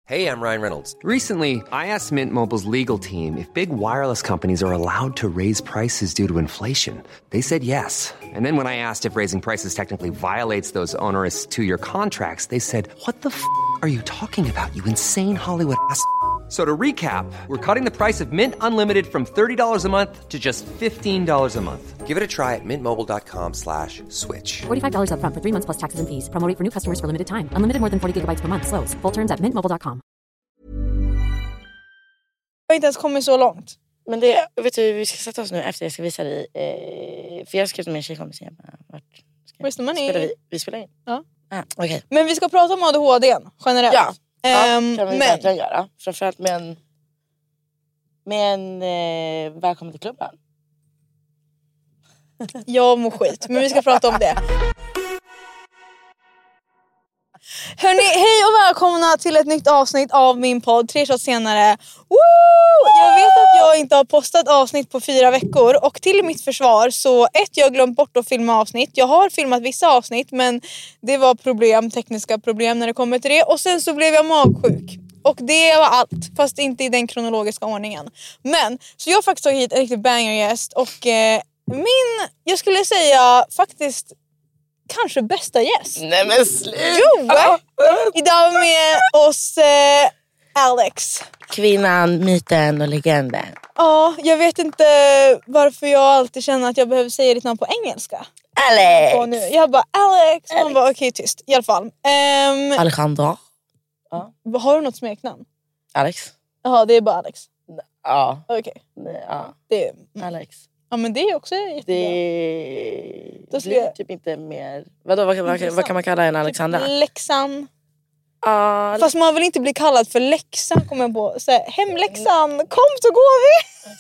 Hey, I'm Ryan Reynolds. Recently, I asked Mint Mobile's legal team if big wireless companies are allowed to raise prices due to inflation. They said yes. And then when I asked if raising prices technically violates those onerous two-year contracts, they said, "What the are you talking about, you insane Hollywood ass?" So to recap, we're cutting the price of Mint Unlimited from $30 a month to just $15 a month. Give it a try at mintmobile.com/switch. $45 up front for 3 months plus taxes and fees. Promo rate for new customers for limited time. Unlimited more than 40 gigabytes per month. Slows full terms at mintmobile.com. Jag har inte ens kommit så långt. Men det, vet du, vi ska sätta oss nu efter jag ska visa dig. För jag skrev till min tjejkompis. Where's the money? Vi spelar in. Ja. Okay. Men vi ska prata om ADHD generellt. Ja, kan vi men verkligen göra. Framförallt med en välkommen till klubben. jag mår skit. Men vi ska prata om det. Hörrni, hej och välkomna till ett nytt avsnitt av min podd 3 shots senare. Woo! Jag vet att jag inte har postat avsnitt på 4 veckor. Och till mitt försvar så jag har glömt bort att filma avsnitt. Jag har filmat vissa avsnitt, men det var tekniska problem när det kommer till det. Och sen så blev jag magsjuk. Och det var allt, fast inte i den kronologiska ordningen. Men, så jag har faktiskt tagit hit en riktigt banger-gäst. Och jag skulle säga faktiskt kanske bästa gäst. Nej men slut! Jo! Idag med oss Alex. Kvinnan, myten och legenden. Ja, jag vet inte varför jag alltid känner att jag behöver säga ditt namn på engelska. Alex! Och nu, jag bara Alex. Man bara okej, tyst. I alla fall. Alejandra. Har du något smeknamn? Alex. Jaha, det är bara Alex. Ja. Okej. Ja. Det är Alex. Ja, men det är också jättebra. Det blir typ inte mer. Vad kan man kalla en Alexandra? Läxan. Fast man vill inte bli kallad för läxan, kommer jag på. Så här, hemläxan, kom så går vi.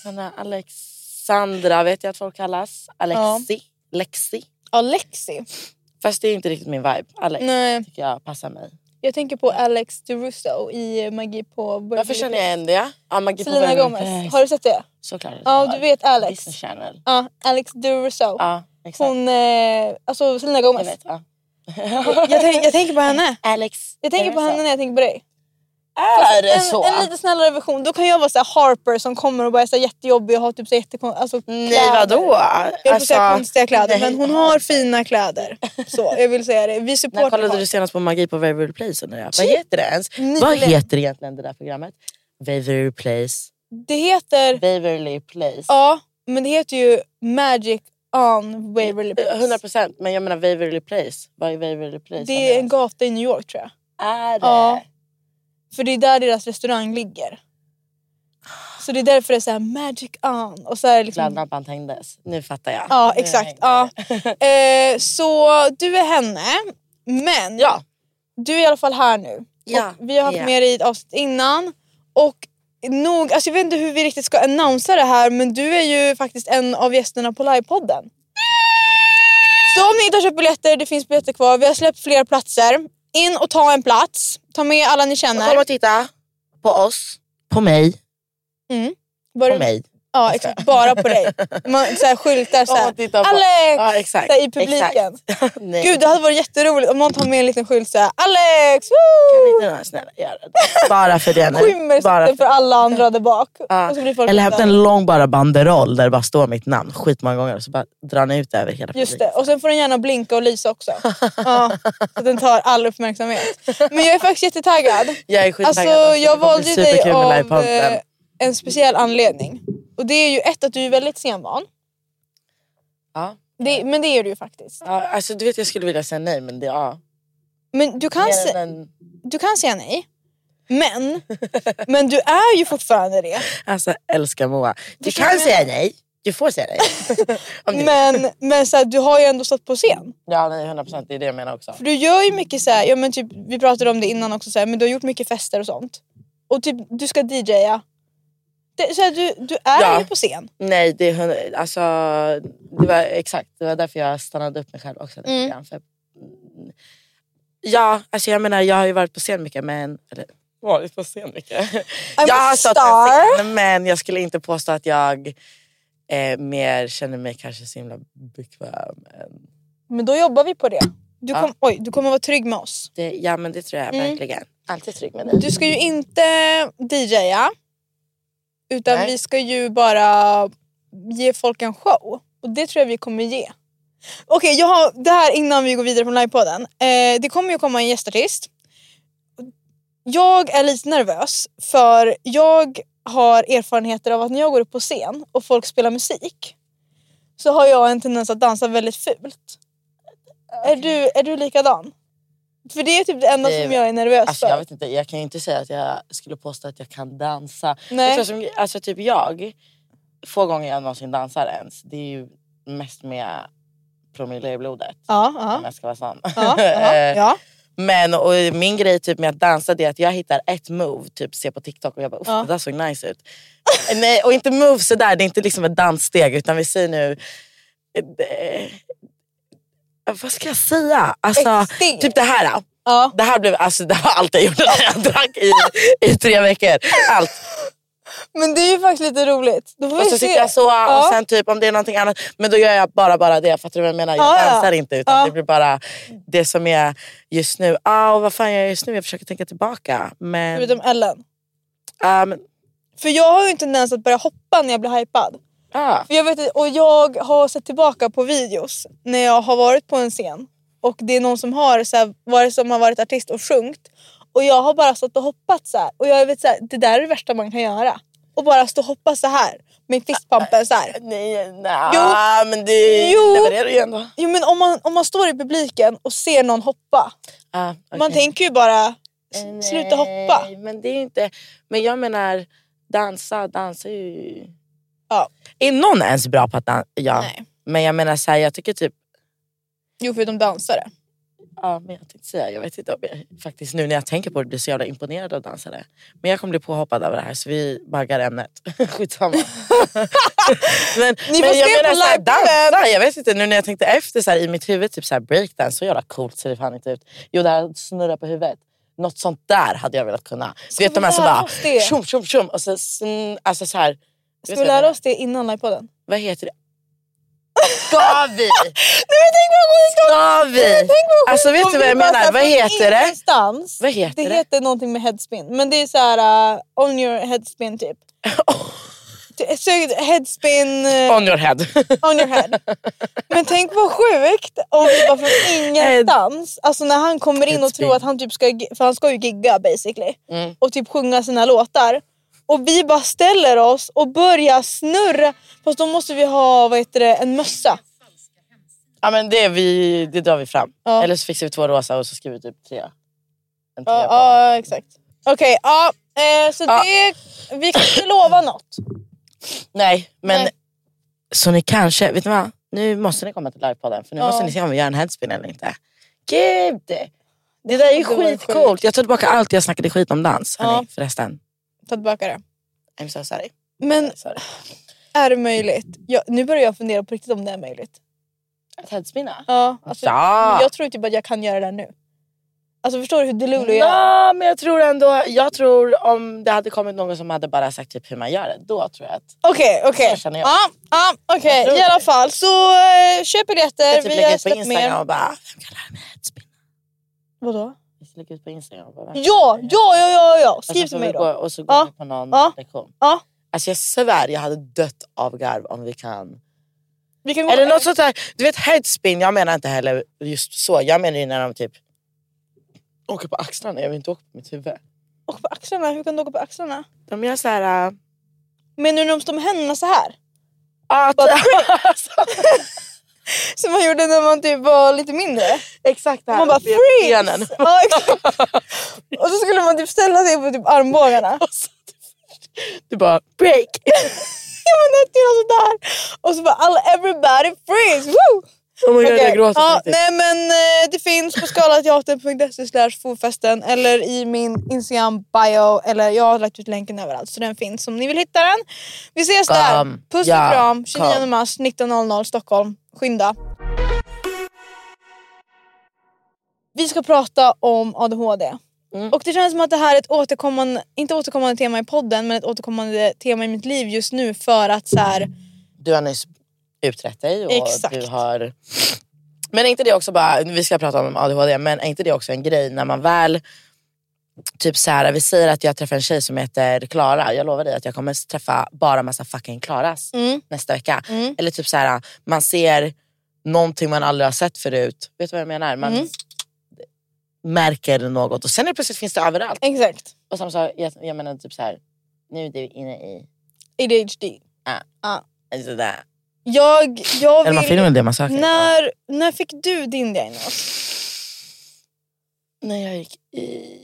Alexandra vet jag att folk kallas. Alexi. Ja. Lexi. Ja, Lexi. Fast det är inte riktigt min vibe. Alex. Nej. Tycker jag passar mig. Jag tänker på Alex DeRusso i Magi på Burger. Varför känner jag igen det? Ja, Magi på Selena Gomez. Har du sett det? Såklart. Ja, du vet Alex. Disney Channel. Ja, Alex DeRusso. Ja, exakt. Hon, alltså Selena Gomez. Jag vet, ja. jag tänker på henne. Alex. Jag tänker på henne när jag tänker på dig. Är det så? En lite snällare version. Då kan jag vara så här Harper som kommer och bara är så jättejobbig och har typ så alltså nej, vadå? Jag får säga konstiga kläder, men hon har fina kläder. Så, jag vill säga det. Vi supportar. När kollade du senast på Magi på Waverly Place? Vad heter det ens? Vad heter egentligen det där programmet? Waverly Place. Det heter Waverly Place. Ja, men det heter ju Magic on Waverly Place. 100%, men jag menar Waverly Place. Vad är Waverly Place? Det är en gata i New York, tror jag. Är det? Ja. För det är där deras restaurang ligger. Så det är därför det är så här Magic on. Och så är det liksom... Laddlampan tängdes. Nu fattar jag. Ja, exakt. Ja. Så du är henne. Men du är i alla fall här nu. Ja. Och vi har haft med dig i ett avsnitt innan. Och nog, alltså jag vet inte hur vi riktigt ska annonsera det här. Men du är ju faktiskt en av gästerna på livepodden. Så om ni inte har köpt biljetter, det finns biljetter kvar. Vi har släppt fler platser. In och ta en plats. Ta med alla ni känner. Kom och titta på oss. På mig. På mig. Ja, exakt. Bara på dig. Man så här, skyltar så här. Alex! Ja, exakt. Så här, i publiken. Exakt. Gud, det hade varit jätteroligt om någon tar med en liten skylt så här. Alex! Woo! Kan vi inte snälla göra det? Bara för det nu. Skymmer för alla andra där bak. Ja. Och så blir folk eller hämta en lång bara banderoll där det bara står mitt namn skitmånga gånger. Och så bara drar ni ut över hela publiken. Just det. Och sen får den gärna blinka och lysa också. Ja, så att den tar all uppmärksamhet. Men jag är faktiskt jättetaggad. Jag är skitaggad. Alltså, jag valde dig av en speciell anledning. Och det är ju att du är väldigt senvan. Ja. Men det är du ju faktiskt. Ja, alltså du vet jag skulle vilja säga nej, men det Men du kan säga nej. Men du är ju fortfarande det. Alltså älskar Moa. Du kan säga nej. Du får säga nej. men så här, du har ju ändå stått på scen. Ja, nej, 100%, det är det jag menar också. För du gör ju mycket så här, ja men typ vi pratade om det innan också så här, men du har gjort mycket fester och sånt. Och typ du ska DJa. Så här, du är ju på scen. Nej, det var exakt. Det var därför jag stannade upp mig själv också. Ja, alltså jag menar, jag har ju varit på scen mycket, men varit på scen mycket. Jag har stått på scen, men jag skulle inte påstå att jag mer känner mig kanske så himla bekväm. Men då jobbar vi på det. Du kommer vara trygg med oss. Ja, men det tror jag verkligen. Alltid trygg med dig. Du ska ju inte DJa. Utan vi ska ju bara ge folk en show. Och det tror jag vi kommer ge. Okej, jag har det här innan vi går vidare på livepodden. Det kommer ju komma en gästartist. Jag är lite nervös. För jag har erfarenheter av att när jag går upp på scen och folk spelar musik, så har jag en tendens att dansa väldigt fult. Är du likadan? För det är typ det enda som jag är nervös för. Jag vet inte, jag kan ju inte säga att jag skulle påstå att jag kan dansa. Nej. Jag tror alltså typ få gånger jag någonsin dansar ens, det är ju mest med promille i blodet. Ja. Om jag ska vara sån. Ja. Men och min grej typ med att dansa, det är att jag hittar ett move, typ se på TikTok och jag bara, det där såg nice ut. Nej, och inte move så där, det är inte liksom ett danssteg, utan vi säger nu vad ska jag säga? Alltså typ det här. Ja. Det här blev det var allt jag gjorde när jag drack i 3 veckor. Allt. Men det är ju faktiskt lite roligt. Då får och vi så se. tycker jag så, och sen typ om det är någonting annat, men då gör jag bara det, för att jag menar, jag dansar inte, utan det blir bara det som är just nu. Och vad fan jag gör just nu? Jag försöker tänka tillbaka. Men Du vet om Ellen? För jag har ju inte tendens att börja hoppa när jag blir hypad. För jag vet, och jag har sett tillbaka på videos när jag har varit på en scen och det är någon som har varit artist och sjungit, och jag har bara stått och hoppat så här. Och jag vet så här, det där är det värsta man kan göra. Och bara stå och hoppa så här med fistpumpen så här. Nej, men det levererar ju ändå. Jo, men om man står i publiken och ser någon hoppa, okay. Man tänker ju bara sluta hoppa. Men det är inte, men jag menar dansa ju. Ja. Är någon ens bra på att dansa? Ja. Nej. Men jag menar så här, jag tycker typ. Jo, för de dansare. Ja, men jag tänkte säga, jag vet inte om jag faktiskt nu när jag tänker på det blir så jävla imponerad av dansare. Men jag kommer bli påhoppad av det här, så vi baggar ämnet. Skitsamma. men jag menar såhär, dansa, jag vet inte, nu när jag tänkte efter så här, i mitt huvud, typ såhär breakdance, så jävla coolt ser det fan inte ut. Jo, det här snurra på huvudet. Något sånt där hade jag velat kunna. Du vet de här som bara tjum, och så alltså så här. Ska vi lära oss det innan livepodden? Vad heter det? Ska vi? Ska vi? Alltså vet du vad jag menar? Vad heter det? Vad heter det? Det heter någonting med headspin. Men det är så här on your headspin typ. Headspin on your head. On your head. Men tänk vad sjukt om vi bara från ingenstans, alltså när han kommer in och tror att han typ ska, för han ska ju gigga basically, och typ sjunga sina låtar, och vi bara ställer oss och börjar snurra. Fast då måste vi ha en mössa. Ja, men det drar vi fram. Eller så fixar vi 2 rosa och så skriver vi typ 3. Ja, exakt. Okej, så det, vi kan inte lova något. Nej, men så ni kanske, vet ni vad? Nu måste ni komma till livepodden, för nu måste ni se om vi gör en headspin eller inte. Gud! Det där är ju skitcoolt. Jag tar tillbaka allt jag snackade skit om dans, hörni, förresten. Ta tillbaka det. I'm so sorry. Men är det möjligt? Nu börjar jag fundera på riktigt om det är möjligt. Att headspinna? Ja, alltså, jag tror typ att jag kan göra det nu. Alltså förstår du hur Delulu gör? Ja, men jag tror om det hade kommit någon som hade bara sagt typ hur man gör det, då tror jag att. Okej. Okej. I alla fall så köp biljetter. Jag typ lägger ut på Instagram och bara, vem kan lära mig headspinna? Vadå? Jag ska lägga ut på Instagram och bara, ja. Skriv till mig då. Och så går vi på någon lektion. Ja. Alltså jag svär, jag hade dött av garv om vi kan gå. Eller något sånt där, du vet headspin, jag menar inte heller just så. Jag menar ju när de typ åker på axlarna, jag vill inte åka på mitt huvud. Åka på axlarna? Hur kan du åka på axlarna? De gör så här. Men när de står med händerna så här? Som man gjorde när man typ var lite mindre. Exakt här. Man bara freeze. Ja, exakt. Och så skulle man typ ställa sig på typ armbågarna. Du bara break. Ja, men det är sådär. Och så bara everybody freeze. Woo! Oh my God, jag gråter. Nej, men det finns på skalateatern.se/fofesten eller i min Instagram bio, eller jag har lagt ut länken överallt, så den finns om ni vill hitta den. Vi ses där. Puss och kram. 29 mars 19.00 Stockholm. Skynda. Vi ska prata om ADHD. Och det känns som att det här är ett inte återkommande tema i podden, men ett återkommande tema i mitt liv just nu, för att så här, du har nyss utrett dig och du har Men är inte det också bara, vi ska prata om ADHD, men är inte det också en grej när man väl typ så här, vi säger att jag träffar en tjej som heter Klara. Jag lovar dig att jag kommer träffa bara massa fucking Klaras nästa vecka. Eller typ så här, man ser någonting man aldrig har sett förut. Vet du vad jag menar? Man märker något och sen plötsligt finns det överallt. Exakt. Och som så, jag menar typ så här, nu är du inne i ADHD. alltså där. Jag vill... Eller man finner väl det man söker. När fick du din diagnos? När jag gick i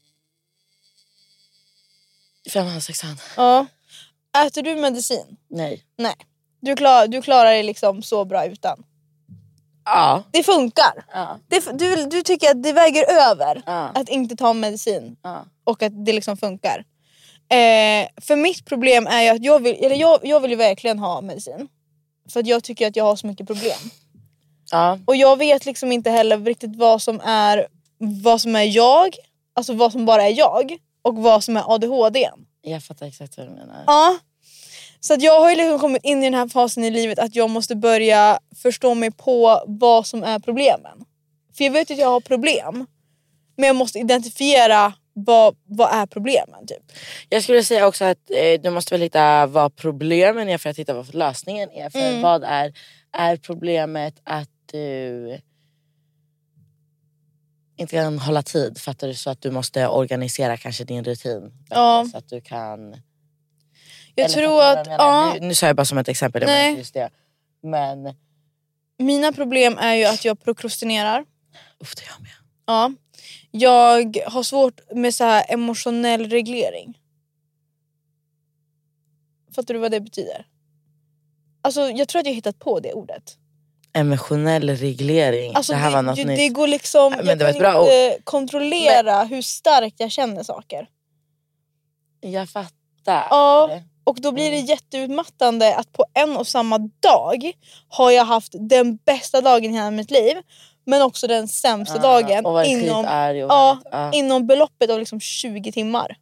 5-6. Ja. Äter du medicin? Nej. Du klarar dig liksom så bra utan. Ja. Det funkar. Ja. Du tycker att det väger över Ja. att inte ta medicin. Ja. Och att det liksom funkar. För mitt problem är ju att jag vill ju verkligen ha medicin. För att jag tycker att jag har så mycket problem. Ja. Och jag vet liksom inte heller riktigt vad som är jag. Alltså vad som bara är jag. Och vad som är ADHD. Jag fattar exakt vad du menar. Ja. Så att jag har ju liksom kommit in i den här fasen i livet att jag måste börja förstå mig på vad som är problemen. För jag vet att jag har problem. Men jag måste identifiera vad är problemen typ. Jag skulle säga också att du måste väl hitta vad problemen är för att hitta vad lösningen är. För vad är problemet att du inte kan hålla tid, fattar du, så att du måste organisera kanske din rutin. Ja. Så att du kan... Jag tror att... Ja, nu sa jag bara som ett exempel, det var inte just det. Men... Mina problem är ju att jag prokrastinerar. Uff, det är jag med. Ja. Jag har svårt med så här emotionell reglering. Fattar du vad det betyder? Alltså jag tror att jag hittat på det ordet. Emotionell reglering. Alltså det här var något nytt. Det går liksom... Men det var jag ett bra kan inte kontrollera hur starkt jag känner saker. Jag fattar. Ja, och då blir det jätteutmattande att på en och samma dag har jag haft den bästa dagen i hela mitt liv. Men också den sämsta dagen och inom beloppet av liksom 20 timmar.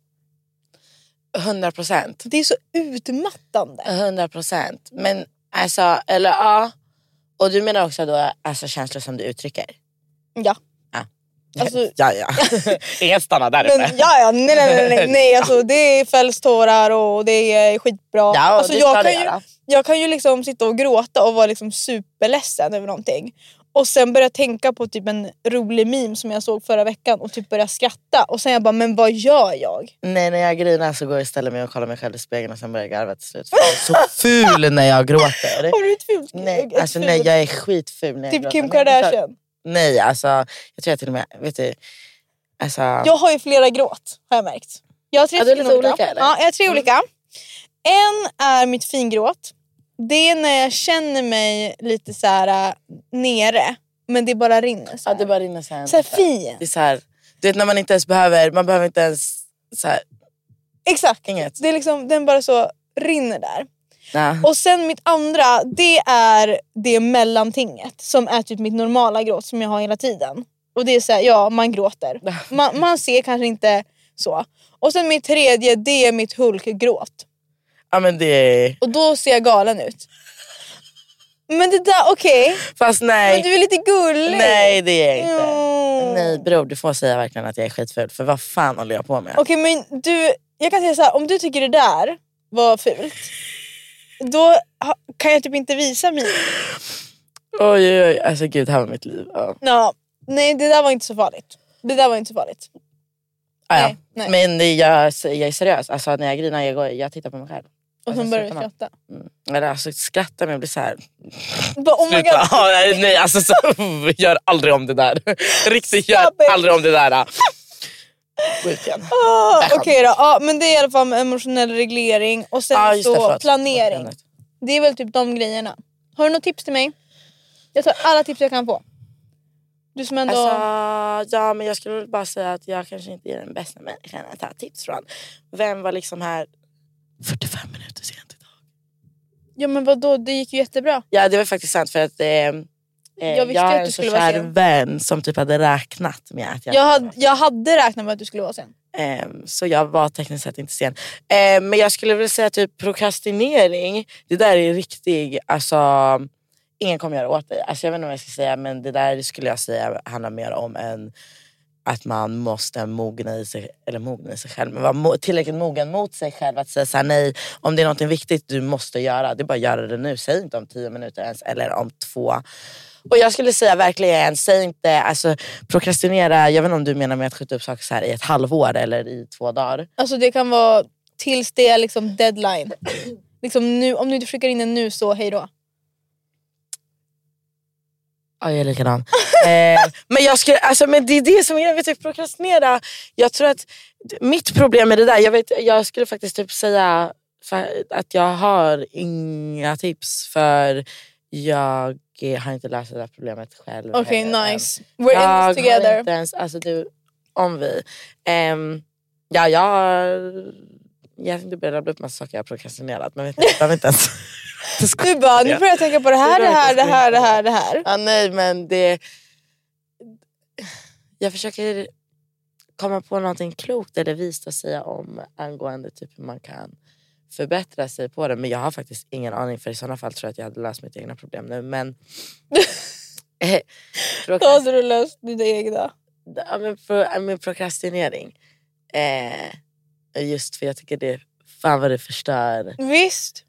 100%. Det är så utmattande. 100%. Men alltså, eller ja. Och du menar också då alltså känslor som du uttrycker? Ja. Alltså, ja. Jag stannar där uppe. Nej, alltså det är fällstårar och det är skitbra. Ja, alltså, det jag kan ju liksom sitta och gråta och vara liksom superledsen över någonting. Och sen börja tänka på typ en rolig meme som jag såg förra veckan och typ börja skratta. Och sen jag bara, men vad gör jag? Nej, när jag grinar så går jag istället med och kollar mig själv i spegeln och sen börjar jag garva till slut. För jag är så ful när jag gråter. Har du ett fult? Nej, alltså nej, jag är skitful när jag typ gråter. Kim Kardashian? Nej, alltså jag tror jag till och med, vet du, alltså... Jag har ju flera gråt, har jag märkt. Jag har 3 olika. Eller? Ja, jag har 3 olika. En är mitt fingråt. Det är när jag känner mig lite så här nere, men det bara rinner så här. Ja, det bara rinner så här. Så här fint. Det är så här, du vet när man inte ens behöver inte ens så här. Exakt. Inget. Det är liksom, den bara så rinner där. Nah. Och sen mitt andra, det är det mellantinget som är typ mitt normala gråt som jag har hela tiden. Och det är så här, ja, man gråter. Man ser kanske inte så. Och sen mitt tredje, det är mitt hulkgråt. Ja, men det... Och då ser jag galen ut. Men det där, okej. Fast nej. Men du är lite gullig. Nej, det är jag inte. Nej, bror, du får säga verkligen att jag är skitful. För vad fan håller jag på med? Okej, men jag kan säga så här, om du tycker det där var fult, då kan jag typ inte visa mig. Oj, alltså gud, det här var mitt liv. Ja. Nej, det där var inte så farligt. Ja. Nej. Men jag är seriös. Alltså när jag grinar, jag tittar på mig själv. Och sen börjar du skratta. Eller alltså skratta, men jag blir så här. Oh my God. Nej, alltså så, gör aldrig om det där. Riktigt, gör aldrig om det där. Okej då, ja, men det är i alla fall emotionell reglering. Och sen så planering. Det är väl typ de grejerna. Har du något tips till mig? Jag tar alla tips jag kan få. Du som ändå... Alltså, ja, men jag skulle bara säga att jag kanske inte är den bästa människan att ta tips från. Vem var liksom här 45 minuter sent idag? Ja, men vadå? Det gick ju jättebra. Ja, det var faktiskt sant, för att jag har en så kär vän som typ hade räknat med att jag hade räknat med att du skulle vara sen. Så jag var tekniskt sett inte sen. Men jag skulle väl säga typ prokrastinering. Det där är riktig, alltså ingen kommer göra åt dig. Alltså jag vet inte vad jag ska säga, men det där skulle jag säga handlar mer om en att man måste mogna i sig själv, men vara tillräckligt mogen mot sig själv att säga så här, nej, om det är något viktigt du måste göra, det är bara att göra det nu. Säg inte om 10 minuter ens, eller om 2. Och jag skulle säga verkligen, säg inte, alltså prokrastinera, jag vet inte om du menar med att skjuta upp saker så här i ett halvår eller i 2 dagar. Alltså det kan vara tills det är liksom deadline. Liksom nu, om du inte skickar in den nu så hej då. Ja, jag är likadan. Men jag skulle, alltså, men det är det som jag vet, typ prokrastinera. Jag tror att mitt problem med det där, jag skulle faktiskt typ säga att jag har inga tips, för jag har inte löst det där problemet själv. Okej, nice. We're in this together. Inte ens, alltså du, om vi. Jag tänkte börja rabbla upp massa saker jag har prokrastinerat, men jag vet inte ens. Du bara, nu börjar jag tänka på det här. Ja, nej, men det... Jag försöker komma på någonting klokt eller vist att säga om angående typ hur man kan förbättra sig på det. Men jag har faktiskt ingen aning, för i sådana fall tror jag att jag hade löst mitt egna problem nu. Men... hade du löst dina egna? Ja, men prokrastinering. Just för jag tycker det... Fan vad det förstör. Visst.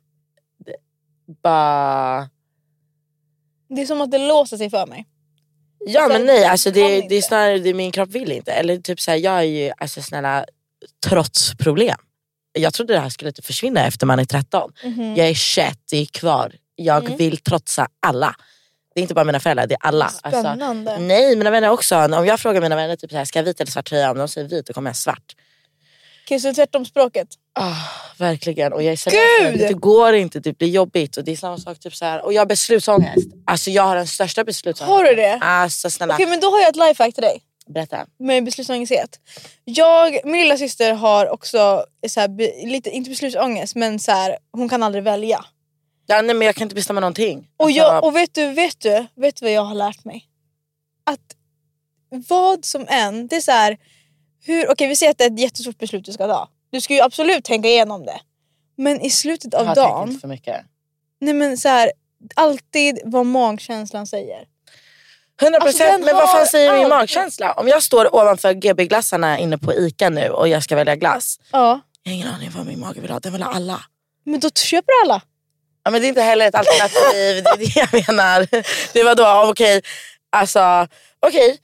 Det är som att det låser sig för mig. Ja, men nej, alltså det är snarare det min kropp vill inte. Eller typ så här, jag är ju alltså snälla trots problem. Jag trodde det här skulle inte försvinna efter man är 13. Jag är 21, det är kvar. Jag vill trotsa alla. Det är inte bara mina föräldrar, det är alla. Spännande. Alltså, nej, mina vänner också. Om jag frågar mina vänner typ så här, ska jag vit eller svart tröja? Om de säger vit, då kommer jag svart. Okej, så tvärtom språket. Verkligen. Och jag är seriös, det går inte, det blir jobbigt. Och det är samma sak typ så här. Och jag har beslutsångest. Alltså jag har den största beslutsångest. Har du det? Alltså snälla. Okej, men då har jag ett lifehack till dig. Berätta. Med beslutsångest. Min lilla syster har också så här, lite, inte beslutsångest, men så här, hon kan aldrig välja. Ja, nej, men jag kan inte bestämma någonting. Och vet du vad jag har lärt mig? Att vad som än, det är så här, okej, vi säger att det är ett jättestort beslut du ska ta. Du ska ju absolut tänka igenom det. Men i slutet av dagen... Inte för mycket. Nej, men så här, alltid vad magkänslan säger. 100%, alltså, men vad fan säger min magkänsla? Om jag står ovanför GB-glassarna inne på Ica nu och jag ska välja glass. Ja. Jag har ingen aning vad min mage vill ha, den vill ha alla. Men då köper du alla. Ja, men det är inte heller ett alternativ, det är det jag menar. Det var då, okej. Alltså, okej.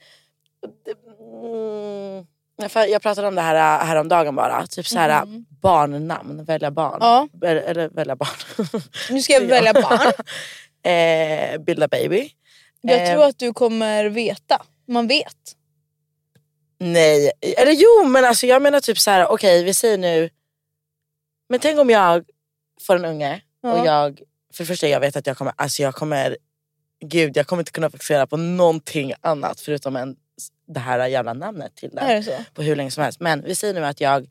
Jag pratade om det här om dagen bara. Typ så här barnnamn, välja barn. Ja. Eller välja barn. Nu ska jag välja barn. Bilda baby. Jag tror att du kommer veta. Man vet. Nej, eller jo, men alltså jag menar typ så här, okej, vi säger nu. Men tänk om jag får en unge och jag, för det första jag vet att jag kommer inte kunna fokusera på någonting annat förutom det här jävla namnet till det. Är det så? På hur länge som helst. Men vi säger nu att jag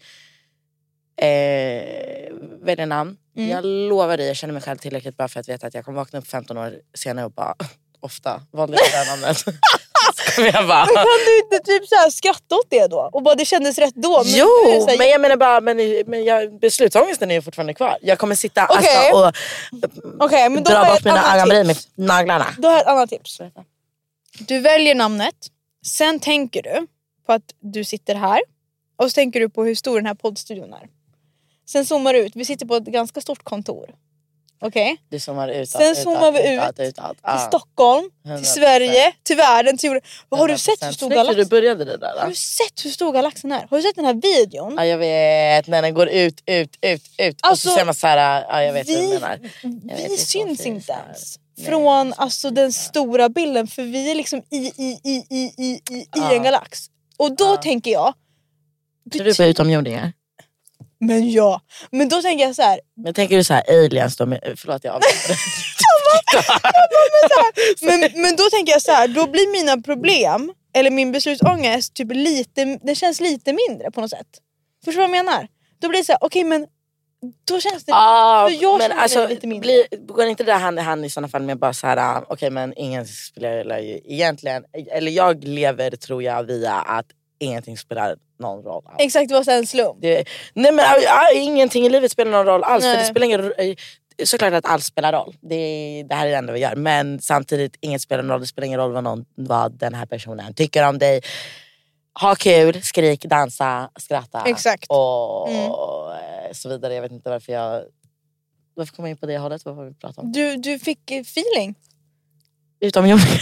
väljer namn. Jag lovar dig, jag känner mig själv tillräckligt bara för att veta att jag kommer vakna upp 15 år senare och bara ofta valde det där namnet. Jag bara... Men kan du inte typ så här skratta åt det då? Och bara det kändes rätt då? Men jo, men jag menar bara, men beslutsångesten är ju fortfarande kvar. Jag kommer sitta och men då dra bort mina ögonbryn med naglarna. Då har jag ett annat tips. Du väljer namnet. Sen tänker du på att du sitter här. Och så tänker du på hur stor den här poddstudion är. Sen zoomar du ut. Vi sitter på ett ganska stort kontor. Okej? Du zoomar ut. Sen zoomar vi ut till Stockholm, till Sverige, till världen. Har du sett hur stor galaxen? Du började det där. Har du sett hur stor galaxen är? Har du sett den här videon? Ja, jag vet. När den går ut. Alltså, och så ser man så här, ja, jag vet vad du menar. Vi syns inte ens. Från alltså den stora bilden. För vi är liksom i en galax. Och då tänker jag... Tror du på utomjordingar? Men då tänker jag så här. Men tänker du så här aliens då? Förlåt, jag men då tänker jag så här. Då blir mina problem eller min beslutsångest typ det känns lite mindre på något sätt. Förstår du vad jag menar? Då blir det så här, okej, men då känns det jag men alltså, lite mindre. Går inte det hand i hand i sådana fall med bara så här, okej, men ingen spelar ju egentligen, eller jag lever tror jag via att ingenting spelar någon roll alls. Exakt, det var så en slump. Nej, men ingenting i livet spelar någon roll alls. För det spelar ingen roll. såklart att allt spelar roll. Det här är det enda vi gör. Men samtidigt, inget spelar roll. Det spelar ingen roll vad den här personen tycker om dig. Ha kul, skrik, dansa, skratta. Exakt. Och så vidare. Jag vet inte varför kom jag in på det hållet? Vad var vi pratade om? Du fick feeling. Utomjordingar.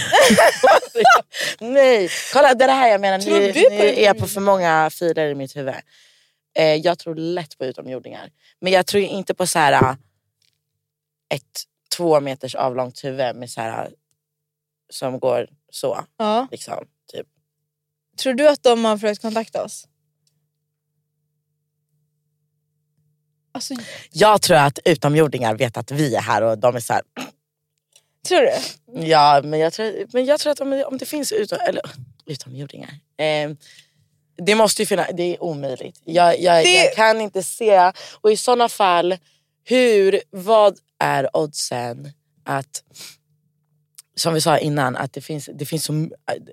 Nej, kolla det här jag menar. Nu är jag på för många filer i mitt huvud. Jag tror lätt på utomjordingar. Men jag tror inte på så här ett 2 meters avlångt huvud med så här som går så. Ja. Liksom, typ. Tror du att de har försökt kontakta oss? Alltså, jag tror att utomjordingar vet att vi är här och de är så här. Tror du? Ja, men jag tror att om det finns utomjordingar. Det måste ju finnas, det är omöjligt. Jag kan inte se. Och i sådana fall, vad är oddsen att, som vi sa innan, att det finns som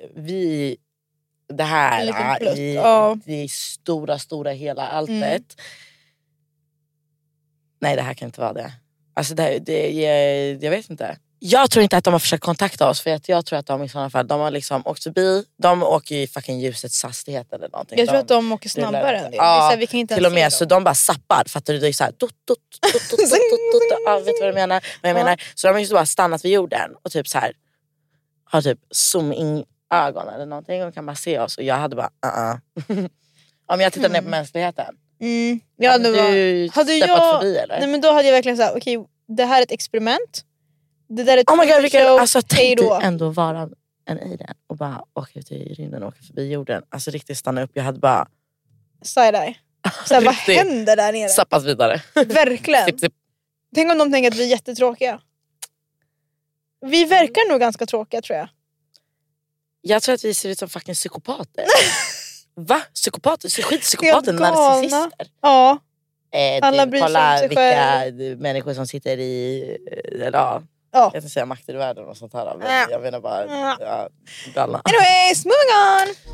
det här det är stora hela alltet. Nej, det här kan inte vara det. Alltså jag vet inte. Jag tror inte att de har försökt kontakta oss, för att jag tror att de i sådana fall, de har liksom åkt förbi, de åker i fucking ljusets hastighet eller någonting. Jag tror att de åker snabbare än det. Ja, vi kan inte till och med så de bara zappar, fattar du? Det är så här vet du vad jag menar? Så de har just bara stannat vid jorden och typ så här har typ zoom-in ögon eller någonting och kan bara se oss, och jag hade bara om jag tittar ner på mänskligheten. Ja, hade du steppat förbi eller? Nej, men då hade jag verkligen sagt okej, det här är ett experiment. Det där är ett oh my god, show. Alltså tänk dig ändå vara en alien och bara åka ut i rymden och åka förbi jorden. Alltså riktigt stanna upp. Jag hade bara side-eye. Så vad händer där nere? Sappas vidare. Verkligen. Sip, sip. Tänk om de tänker att vi är jättetråkiga. Vi verkar nog ganska tråkiga, tror jag. Jag tror att vi ser ut som fucking psykopater. Va? Psykopater? Skitpsykopater, narcissister. Ja. Alla bryr sig kolla om sig vilka själv. människor som sitter i jag ska säga makter i världen och sånt här, men jag menar bara bralla. Anyways, moving on.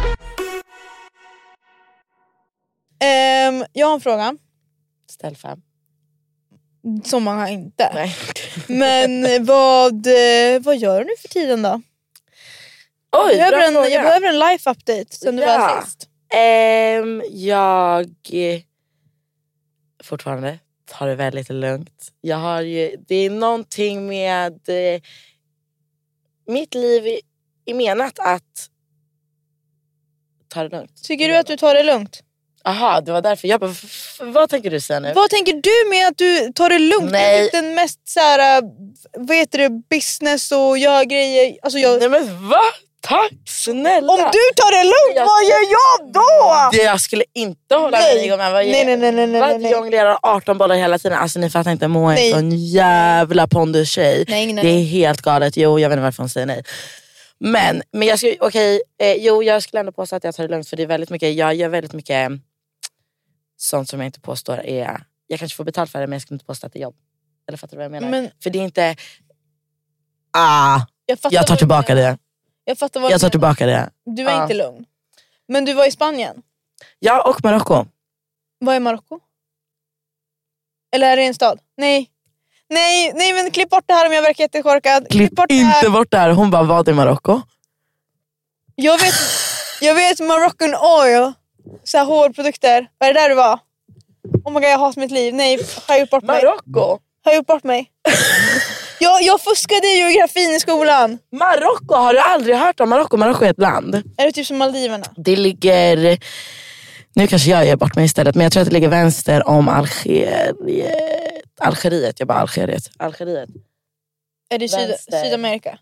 Jag har en fråga. Ställ 5. Så många inte. Nej. Men vad gör du nu för tiden då? Oj, jag behöver en life update sen du var sist. Jag fortfarande tar det väldigt lugnt. Det är någonting med mitt liv är menat att ta det lugnt. Tycker du att du tar det lugnt? Aha, det var därför. Jag bara, vad tänker du säga nu? Vad tänker du med att du tar det lugnt? Nej. Den mest såhär, vad heter det, business och gör grejer. Alltså Nej men va? Tack snälla. Om du tar det lugnt, vad gör jag då? Jag skulle inte hålla mig med. Nej. Jonglerar 18 bollar hela tiden. Alltså ni fattar inte, Moa är en jävla pondustjej. Nej. Det är helt galet. Jo, jag vet inte varför hon säger nej. Men jag skulle, jag skulle ändå påstå att jag tar det lugnt, för det är väldigt mycket, jag gör väldigt mycket sånt som jag inte påstår är, jag kanske får betalt för det, men jag skulle inte påstå att det är jobb. Eller fattar du vad jag menar? Men, för det är inte jag tar tillbaka det. Jag fattar vad jag tar tillbaka det. Du är inte lugn. Men du var i Spanien? Ja, och Marocko. Vad är Marocko? Eller är det en stad? Nej, men klipp bort det här om jag verkar jättekorkad. Klipp bort inte bort det här. Hon bara, vad är Marocko? Jag vet Moroccan oil. Så här hårprodukter. Vad är det där du var? Oh my god, jag hatar mitt liv. Nej, har jag gjort bort mig? Marocko? Har jag gjort bort mig? Jag fuskade i geografin i skolan. Marocko, har du aldrig hört om Marocko? Marocko är ett land. Är det typ som Maldiverna? Det ligger... Nu kanske jag ger bort mig istället, men jag tror att det ligger vänster om Algeriet. Jag bara Algeriet. Är det Sydamerika?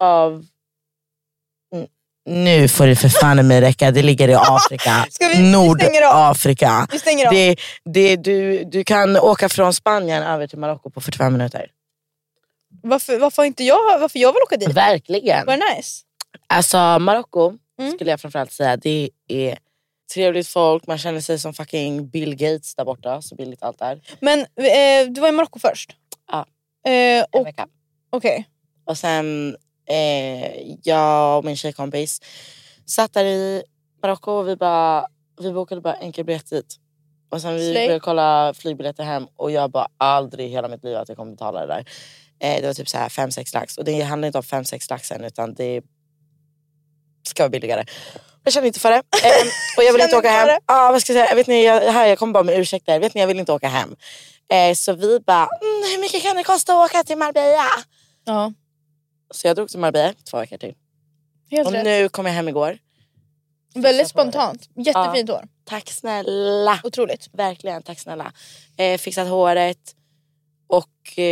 Nu får det för fan med räcka. Det ligger i Afrika. Nordafrika. Vi stänger av. Du kan åka från Spanien över till Marocko på 45 minuter. Varför inte jag? Varför jag vill åka dit? Verkligen. Vad är nice? Alltså Marocko skulle jag framförallt säga, det är trevligt folk. Man känner sig som fucking Bill Gates där borta. Så billigt allt där. Men du var i Marocko först? Ja. Okej. Och sen jag och min tjejkompis satt där i Marocko och vi bokade bara enkel biljett dit. Och sen vi började kolla flygbiljetter hem. Och jag bara aldrig i hela mitt liv att jag kommer betala det där. Det var typ så här 5-6 lax. Och det handlar inte om 5-6 laxen, utan det ska vara billigare. Jag känner inte för det. Och jag vill inte åka hem. Vad ska jag säga? Vet ni, jag kommer bara med ursäkter. Vet ni, jag vill inte åka hem. Så vi bara, hur mycket kan det kosta att åka till Marbella? Ja. Så jag drog till Marbella 2 veckor till. Helt och rätt. Nu kom jag hem igår. Väldigt spontant. Jättefint hår. Tack snälla. Otroligt. Verkligen, tack snälla. Fixat håret. Och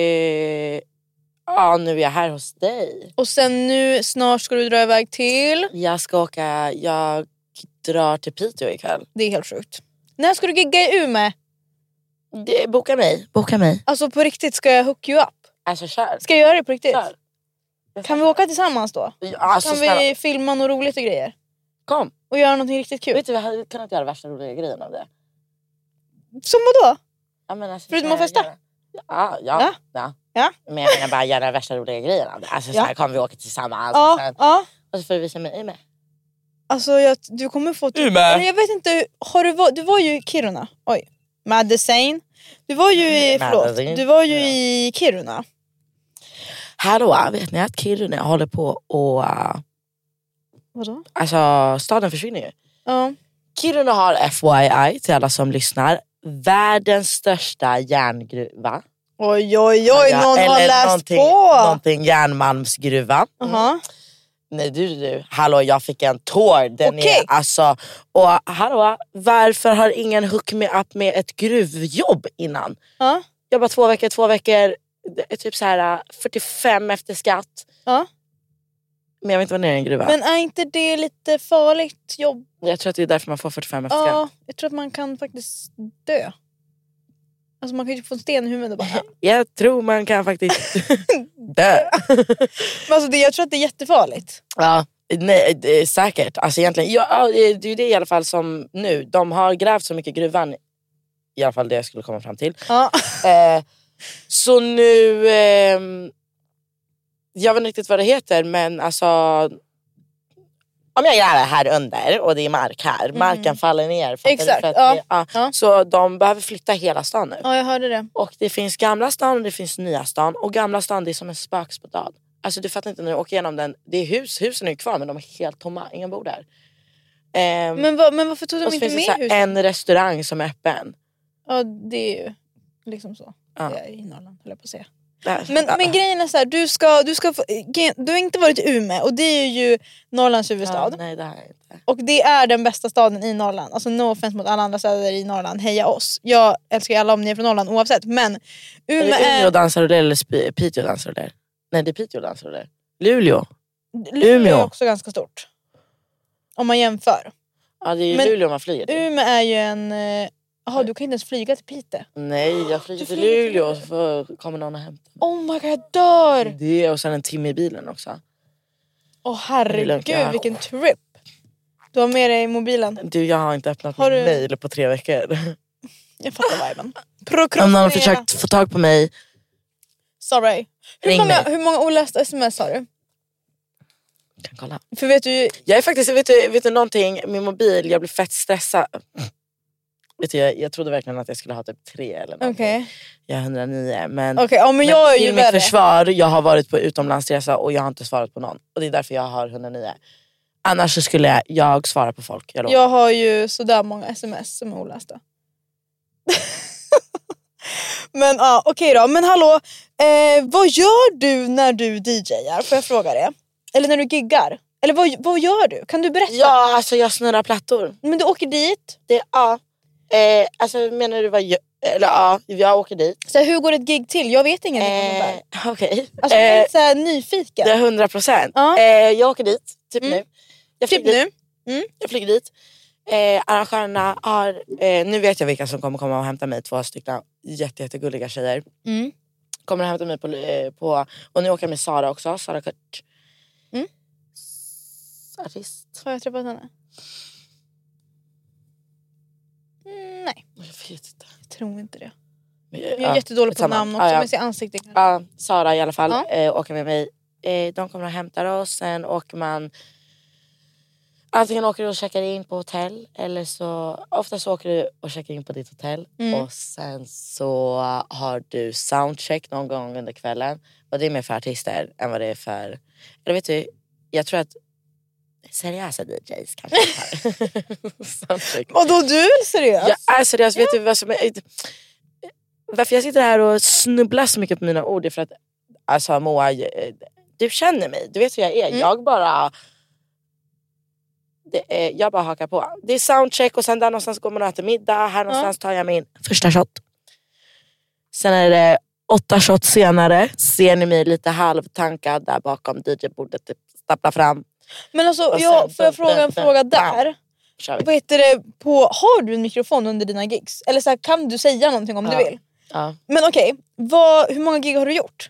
nu är jag här hos dig. Och sen nu snart ska du dra iväg till... Jag drar till Piteå ikväll. Det är helt sjukt. När ska du gigga i Umeå? Boka mig. Alltså på riktigt, ska jag hook you up? Alltså kör. Ska jag göra det på riktigt? Kör. Kan vi åka tillsammans då? Alltså, kan vi filma något roligt och grejer? Kom. Och göra något riktigt kul? Vet du, vi hade kunnat göra värsta roliga grejen av det. Som vadå? Ja, men alltså, förutom att festa? Ja. Men jag menar bara göra värsta roliga grejen av det. Alltså så här kommer vi åka tillsammans. Ja. Och så får vi visa mig med. Alltså du kommer få... Umeå. Jag vet inte, du var ju i Kiruna. Oj. Madeleine. Du var ju i Kiruna. Hallå, vet ni att Kiruna håller på och... Vadå? Alltså staden försvinner ju. Ja. Kiruna har FYI till alla som lyssnar. Världens största järngruva. Oj, någon har läst på. Någonting järnmalmsgruva. Nej du. Hallå, jag fick en tår. Den är alltså... Och hallå, varför har ingen hook me up med ett gruvjobb innan? Jag bara 2 veckor. Det är typ så här 45 efter skatt. Men jag vill inte vara nere i en gruva. Men är inte det lite farligt jobb? Jag tror att det är därför man får 45 efter skatt. Ja, jag tror att man kan faktiskt dö. Alltså man kan ju få en sten i huvudet bara. Jag tror man kan faktiskt dö. Men alltså jag tror att det är jättefarligt. Ja, nej, det är säkert. Alltså egentligen, det är det i alla fall som nu. De har grävt så mycket gruvan. I alla fall det jag skulle komma fram till. Så nu... jag vet inte riktigt vad det heter, men alltså... Om jag gräver här under och det är mark här. Marken faller ner. Exakt. Så de behöver flytta hela stan nu. Ja, jag hörde det. Och det finns gamla stan och det finns nya stan. Och gamla stan, det är som en spökstad. Alltså du fattar inte när du åker igenom den. Det är husen är kvar men de är helt tomma. Ingen bor där. Men varför tog de inte med husen? En restaurang som är öppen. Ja, det är ju liksom så. Det är i Norrland, höll jag på att säga. Men grejen är så här, du har inte varit i Umeå och det är ju Norrlands huvudstad. Nej, det har jag inte. Och det är den bästa staden i Norrland. Alltså no offense mot alla andra städer i Norrland. Heja oss. Jag älskar alla om ni är från Norrland oavsett. Men Umeå är... Umeå dansar du där eller Piteå dansar du där? Nej, det är Piteå dansar du där. Luleå är också ganska stort. Om man jämför. Ja, det är ju Luleå man flyger till. Umeå är ju en... Jaha, du kan inte ens flyga till Piteå. Nej, jag flyger till Luleå och så kommer någon och hämtar mig. Oh my god, jag dör! Det och sen en timme i bilen också. Herregud, vilken trip. Du har med dig mobilen. Du, jag har inte öppnat min mail på 3 veckor. Jag fattar viben. Om någon har försökt få tag på mig. Sorry. Hur många olästa sms har du? Kan kolla. För vet du... Jag är faktiskt, vet du någonting? Min mobil, jag blir fett stressad. Vet du, jag trodde verkligen att jag skulle ha typ 3 eller något. Okej. Jag är 109. Men jag är ju i mitt försvar, jag har varit på utomlandsresa och jag har inte svarat på någon. Och det är därför jag har 109. Annars så skulle jag svara på folk. Jag har ju sådär många sms som är olästa. Men okej då. Men hallå, vad gör du när du DJar? Får jag fråga det? Eller när du giggar? Eller vad gör du? Kan du berätta? Ja, alltså jag snurrar plattor. Men du åker dit? Alltså menar du vad jag... Eller jag åker dit. Så hur går ett gig till? Jag vet ingenting om det. Okej. Alltså jag är lite såhär nyfiken. Det är 100%. Jag åker dit, typ nu. Jag flyger dit. Arrangörerna har... nu vet jag vilka som kommer komma och hämta mig. 2 stycken jättegulliga tjejer. Kommer att hämta mig på... Och nu åker jag med Sara också. Sara Kurt. Artist. Har jag träffat henne? Nej. Jag vet inte. Jag tror inte det. Jag är jättedålig på namn också. Men ser ansiktet. Sara i alla fall åker med mig. De kommer att hämta oss. Sen åker man... Antingen åker du och checkar in på hotell. Eller så, ofta så åker du och checkar in på ditt hotell. Och sen så har du soundcheck någon gång under kvällen. Och det är mer för artister än vad det är för... Eller vet du, jag tror att seriösa DJs kanske soundcheck. Och då du är seriös? Jag är seriös, vet du vad som är... Varför jag sitter här och snubblar så mycket på mina ord är för att alltså Moa, du känner mig, du vet hur jag är. Jag bara hakar på. Det är soundcheck och sen där någonstans går man och äter middag. Här någonstans tar jag min första shot. Sen är det 8 shots senare. Ser ni mig lite halvtankad där bakom DJ-bordet stappla fram. Men alltså, får jag fråga en fråga där? Vad heter det har du en mikrofon under dina gigs? Eller så här, kan du säga någonting om du vill? Ja. Men okej, hur många gig har du gjort?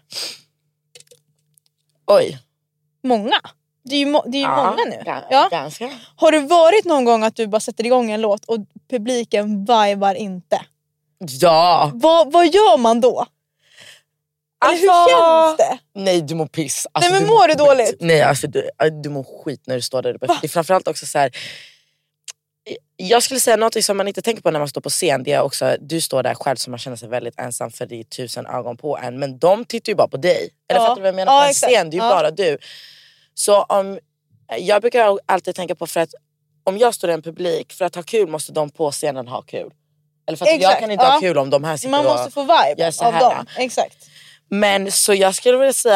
Oj. Många? Det är ju många nu. Ganska. Har det varit någon gång att du bara sätter igång en låt och publiken vibar inte? Ja. Vad gör man då? Eller hur känns det? Nej, du mår piss. Alltså, nej, men mår du dåligt? Nej, alltså du mår skit när du står där uppe. Det är framförallt också så här. Jag skulle säga något som man inte tänker på när man står på scen. Det är också, du står där själv så man känner sig väldigt ensam för det är 1000 ögon på en. Men de tittar ju bara på dig. Eller fattar du vad jag menar? På en scen, det är ju bara du. Så jag brukar alltid tänka på för att om jag står i en publik, för att ha kul måste de på scenen ha kul. Eller för att jag kan inte ha kul om de här sitter man måste få vibe av dem. Exakt. Men så jag skulle vilja säga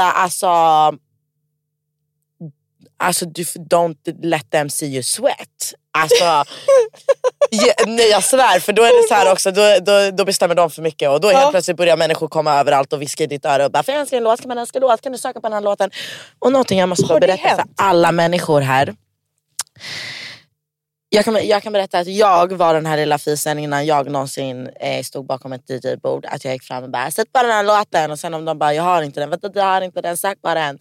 alltså don't let them see you sweat. Alltså nej, jag svär, för då är det så här också, då bestämmer de för mycket och då helt plötsligt börjar människor komma överallt och viska i ditt öra och bara, för jag älskar en låt, kan du söka på den här låten? Och någonting jag måste bara berätta för alla människor här. Jag kan berätta att jag var den här lilla fisen innan jag någonsin stod bakom ett DJ-bord. Att jag gick fram och bara, sätt bara den här låten. Och sen om de bara, jag har inte den, sök bara den.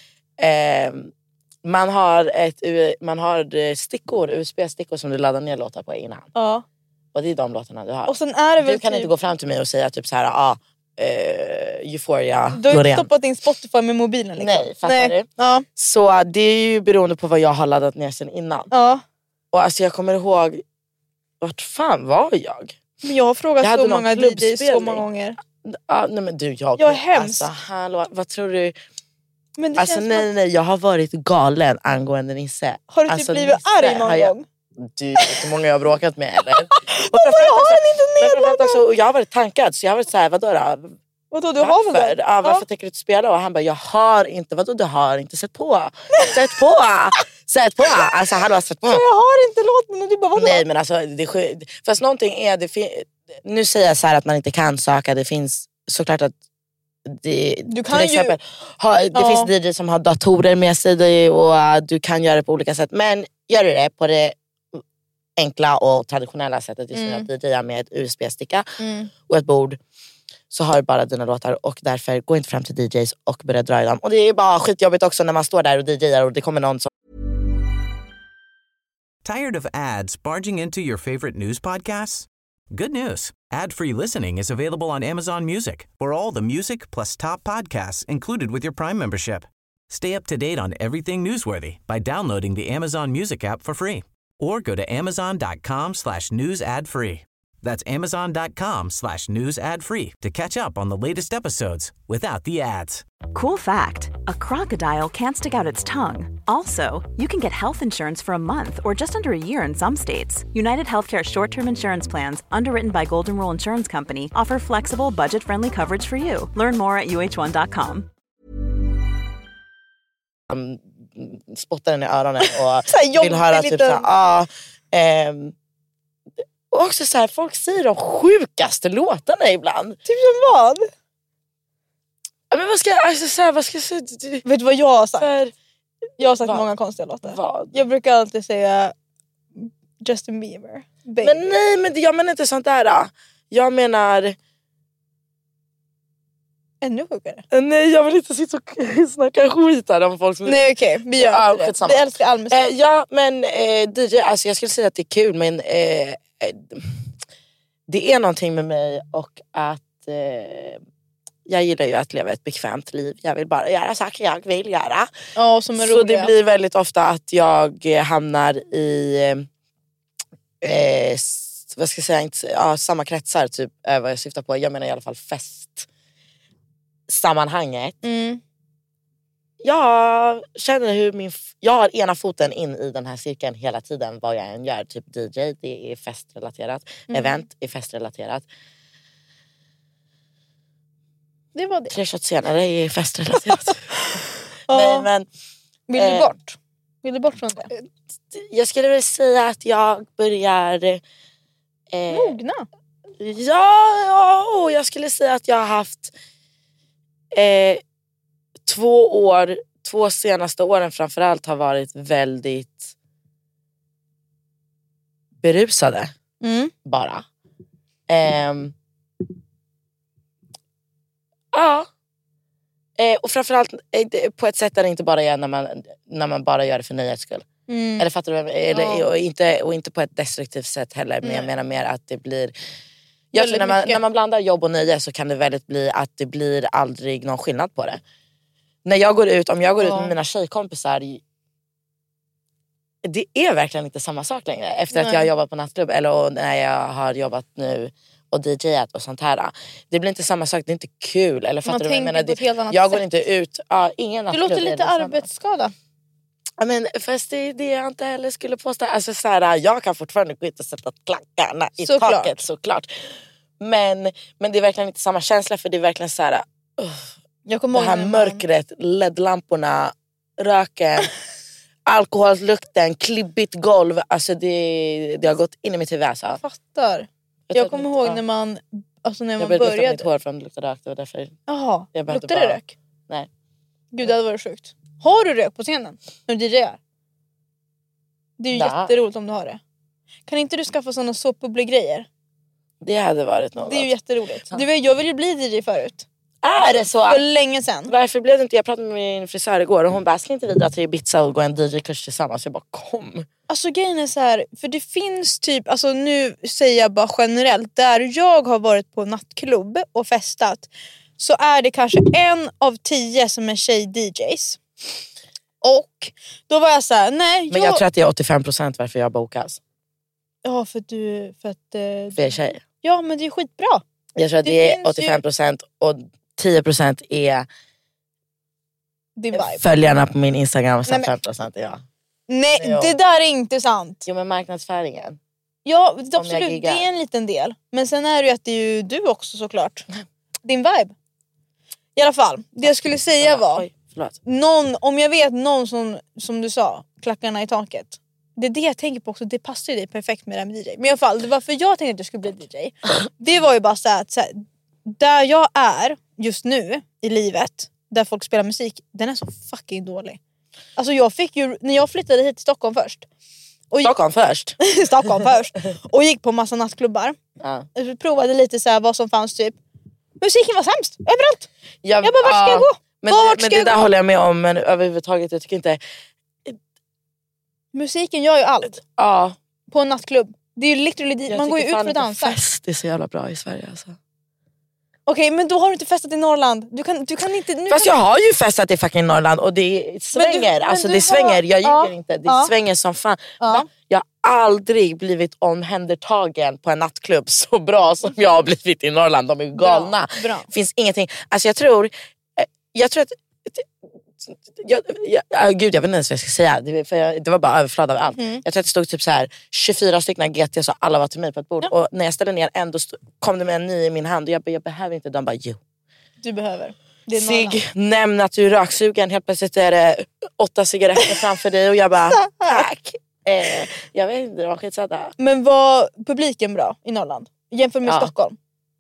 Man har stickor, USB-stickor som du laddar ner låtar på innan. Ja. Och det är de låtarna du har. Och sen är det väl du kan inte gå fram till mig och säga typ så här, Euphoria. Du har inte stoppat din Spotify med mobilen liksom. Nej, fattar du? Ja. Så det är ju beroende på vad jag har laddat ner sen innan. Ja. Och alltså jag kommer ihåg, vart fan var jag? Men jag har frågat så många DJs så många gånger. Nej men du, jag är hemskt. Alltså, hallå, vad tror du? Men alltså nej, jag har varit galen angående Nisse. Har du typ blivit arg någon gång? Du vet hur många jag har bråkat med eller? Och jag har varit tankad, så jag har varit såhär, vadå då? Vadå, du har väl det? Varför tänker du inte spela? Och han bara, jag har inte, vadå du har inte? Sätt på! Alltså han har sett på. Jag har inte låt men du bara, vadå? Nej men alltså, fast någonting är, nu säger jag så här att man inte kan söka, det finns såklart att du kan till exempel det finns DJ som har datorer med sig och du kan göra det på olika sätt, men gör du det på det enkla och traditionella sättet just nu att DJa med ett USB-sticka och ett bord, så har du bara dina låtar och därför gå inte fram till DJs och börja dra i dem. Och det är bara skitjobbigt också när man står där och DJar och det kommer någon som... Tired of ads barging into your favorite news podcasts? Good news. Ad-free listening is available on Amazon Music for all the music plus top podcasts included with your Prime membership. Stay up to date on everything newsworthy by downloading the Amazon Music app for free or go to amazon.com/news ad free. That's amazon.com/news ad free to catch up on the latest episodes without the ads. Cool fact, a crocodile can't stick out its tongue. Also, you can get health insurance for a month or just under a year in some states. United Healthcare short-term insurance plans, underwritten by Golden Rule Insurance Company, offer flexible, budget-friendly coverage for you. Learn more at uh1.com. Spottar den i öronen och vill höra typ såhär, och också så här, folk säger de sjukaste låtarna ibland. Typ som vad? Men vad ska jag säga? Vet du vad jag har sagt? Jag har sagt många konstiga låtar. Vad? Jag brukar alltid säga Justin Bieber. Baby. Men nej, men jag menar inte sånt där. Jag menar... Ännu sjukare. Nej, jag vill inte sitta och snacka skit här om folk som... Nej, okej. Vi gör det. Vi älskar all musik. Ja, men DJ, alltså jag skulle säga att det är kul, men det är någonting med mig och att jag gillar ju att leva ett bekvämt liv. Jag vill bara göra saker jag vill göra. Ja, som är så roliga. det blir väldigt ofta att jag hamnar i vad ska jag säga, inte, samma kretsar typ vad jag syftar på. Jag menar i alla fall festsammanhanget. Jag känner hur jag har ena foten in i den här cirkeln hela tiden, vad jag än gör. Typ DJ, det är festrelaterat. Event är festrelaterat. Det var det. 3 shots senare är festrelaterat. men Vill du bort från det? Jag skulle väl säga att jag börjar mogna. Ja, jag skulle säga att jag har haft 2 senaste åren framförallt har varit väldigt berusade. Bara. Ja. Och framförallt på ett sätt där det inte bara är när man bara gör det för nöjets skull. Eller fattar du? Och inte på ett destruktivt sätt heller. Men jag menar mer att det blir... Jag tror när man blandar jobb och nöje så kan det väldigt bli att det blir aldrig någon skillnad på det. När jag går ut, om jag går ut med mina tjejkompisar, det är verkligen inte samma sak längre. Efter att jag har jobbat på nattklubb eller när jag har jobbat nu och DJat och sånt här. Det blir inte samma sak, det är inte kul. Eller fattar du? Jag går inte ut. Ingen du låter lite arbetsskada. Ja, men fast det är det jag inte heller skulle påstå. Alltså så här, jag kan fortfarande gå ut och sätta klackarna i taket, såklart. Men det är verkligen inte samma känsla, för det är verkligen så här... Jag kommer det här mörkret, LED-lamporna, röken, alkohollukten, klibbigt golv. Alltså det har gått in i mitt huvud. Alltså. Jag fattar. Jag kommer ihåg när man började... Jag började mitt hår från att lukta rök. Det var därför. Jaha, luktar det rök? Nej. Gud, det hade varit sjukt. Har du rök på scenen när du DJar? Det är ju jätteroligt om du har det. Kan inte du skaffa sådana såpbubblegrejer? Det hade varit något. Det är ju jätteroligt. Du vet, jag ville ju bli DJ förut. Är det så? För länge sedan. Varför blev det inte? Jag pratade med min frisör igår och hon bara, ska inte vi dra till Ibiza och gå en DJ-kurs tillsammans? Jag bara, kom. Alltså grejen är så här, för det finns typ, alltså nu säger jag bara generellt, där jag har varit på nattklubb och festat, så är det kanske 1 av 10 som är tjej-DJs. Och då var jag så här, nej. Men jag tror att det är 85% varför jag bokas. Ja, för att för jag är tjej. Ja, men det är skitbra. Jag tror att det är 85% och 10% är din vibe. Följarna på min Instagram och 5% är jag. Nej, det där är inte sant. Jo, men marknadsföringen. Ja, absolut, det är en liten del. Men sen är det ju att det är ju du också, såklart. Din vibe. I alla fall, det jag skulle säga var... om jag vet någon som du sa, klackarna i taket. Det är det jag tänker på också. Det passar ju dig perfekt med det här med DJ. Men i alla fall, det var för jag tänkte att jag skulle bli DJ. Det var ju bara så här, där jag är just nu i livet, där folk spelar musik, den är så fucking dålig. Alltså jag fick ju, när jag flyttade hit till Stockholm först. Stockholm först. Och gick på massa nattklubbar. Jag provade lite så här vad som fanns typ. Musiken var sämst, överallt. Jag bara, vart ska jag gå? Men det där håller jag med om, men överhuvudtaget, jag tycker inte... Musiken gör ju allt. Ja. På en nattklubb. Det är ju literally, man går ju ut för att dansa. Fest är så jävla bra i Sverige alltså. Okej, men då har du inte festat i Norrland. Du kan inte... Fast jag har ju festat i fucking Norrland och det svänger. Det svänger, jag ljuger inte. Det svänger som fan. Ja. Jag har aldrig blivit omhändertagen på en nattklubb så bra som jag har blivit i Norrland. De är galna. Bra. Finns ingenting. Alltså jag tror att... Gud, jag vet inte ens vad jag ska säga. Det var bara överflöd av allt. Jag tror att det stod typ så här 24 stycken GT, så alla var till mig på ett bord. Och när jag ställde ner en, då kom det med en ny i min hand. Och jag behöver inte. De bara, jo. Du behöver. Sig, nämn att du är röksugen. Helt plötsligt är det 8 cigaretter framför dig. Och jag bara, tack. Jag vet inte, det var skitsöta. Men var publiken bra i Norrland? Jämför med Stockholm?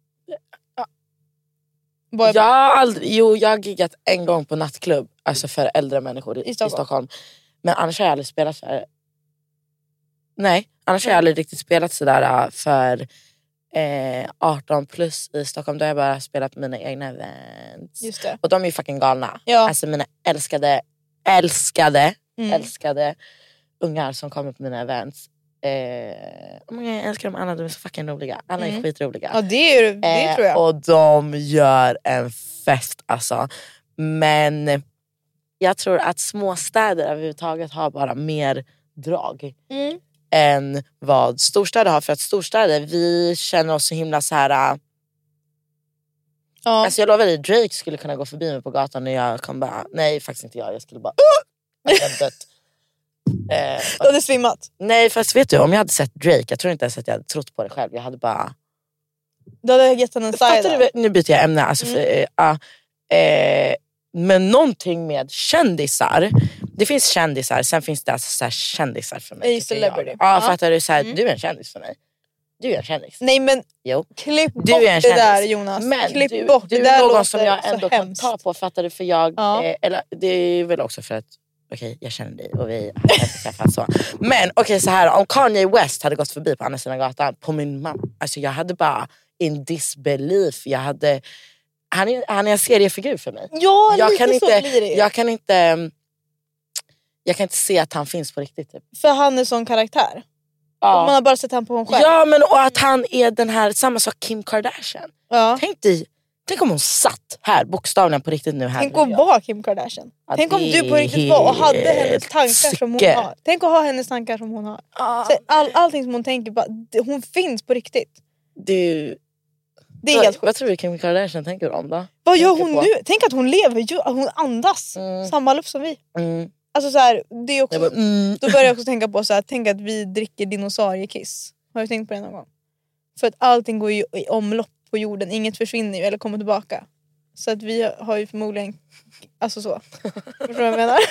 Jag har giggat en gång på nattklubb, alltså för äldre människor i Stockholm. Men annars har jag aldrig spelat för... Nej, annars har jag aldrig riktigt spelat sådär för 18 plus i Stockholm. Då har jag bara spelat mina egna events. Just det. Och de är ju fucking galna. Ja. Alltså mina älskade ungar som kommer på mina events. Jag älskar dem alla, de är så fucking roliga. Alla är skitroliga. Ja, det tror jag. Och de gör en fest alltså. Men jag tror att småstäder överhuvudtaget har bara mer drag än vad storstäder har. För att storstäder, vi känner oss så himla så här. Alltså jag lovar dig, Drake skulle kunna gå förbi mig på gatan och jag kan bara, nej faktiskt inte jag skulle bara jag hade dött. Du hade svimmat. Nej, fast vet du, om jag hade sett Drake, jag tror inte ens att jag hade trott på det själv. Jag hade bara... Du hade gett honom en side. Nu byter jag ämne. Alltså, men någonting med kändisar. Det finns kändisar, sen finns det alltså så här kändisar för mig. Celebrity. Ja, fattar du? Så här, du är en kändis för mig. Du är en kändis. Nej, men klipp bort det där, Jonas. Men klipp bort du det där, är någon som jag ändå kan hemskt. ta på, fattar du? För jag, eller det är väl också för att okej, jag känner dig och vi har inte träffats så. Men okej, så här, om Kanye West hade gått förbi på andra sidan gatan på min mamma, alltså jag hade bara in disbelief. Han är en seriefigur för mig. Ja, jag kan inte, jag kan inte se att han finns på riktigt typ. För han är sån karaktär. Ja. Och man har bara sett han på honom själv. Ja, men och att han är den här, samma sak Kim Kardashian. Ja. Tänk om hon satt här bokstavligen på riktigt nu här. Tänk att vara Kim Kardashian. Ja, tänk om du på riktigt var och hade hennes tankar som hon har. Tänk att ha hennes tankar som hon har. Så allting som hon tänker på, hon finns på riktigt. Det är helt sjukt. Vad tror du Kim Kardashian tänker om då? Vad gör hon nu? Tänk att hon lever, hon andas samma luft som vi. Alltså så här, det är också, då börjar jag också tänka på så här, tänk att vi dricker dinosauriekiss. Har du tänkt på det någon gång? För att allting går ju i omlopp på jorden, inget försvinner ju eller kommer tillbaka. Så att vi har ju förmodligen, alltså så. Förstår du vad jag menar?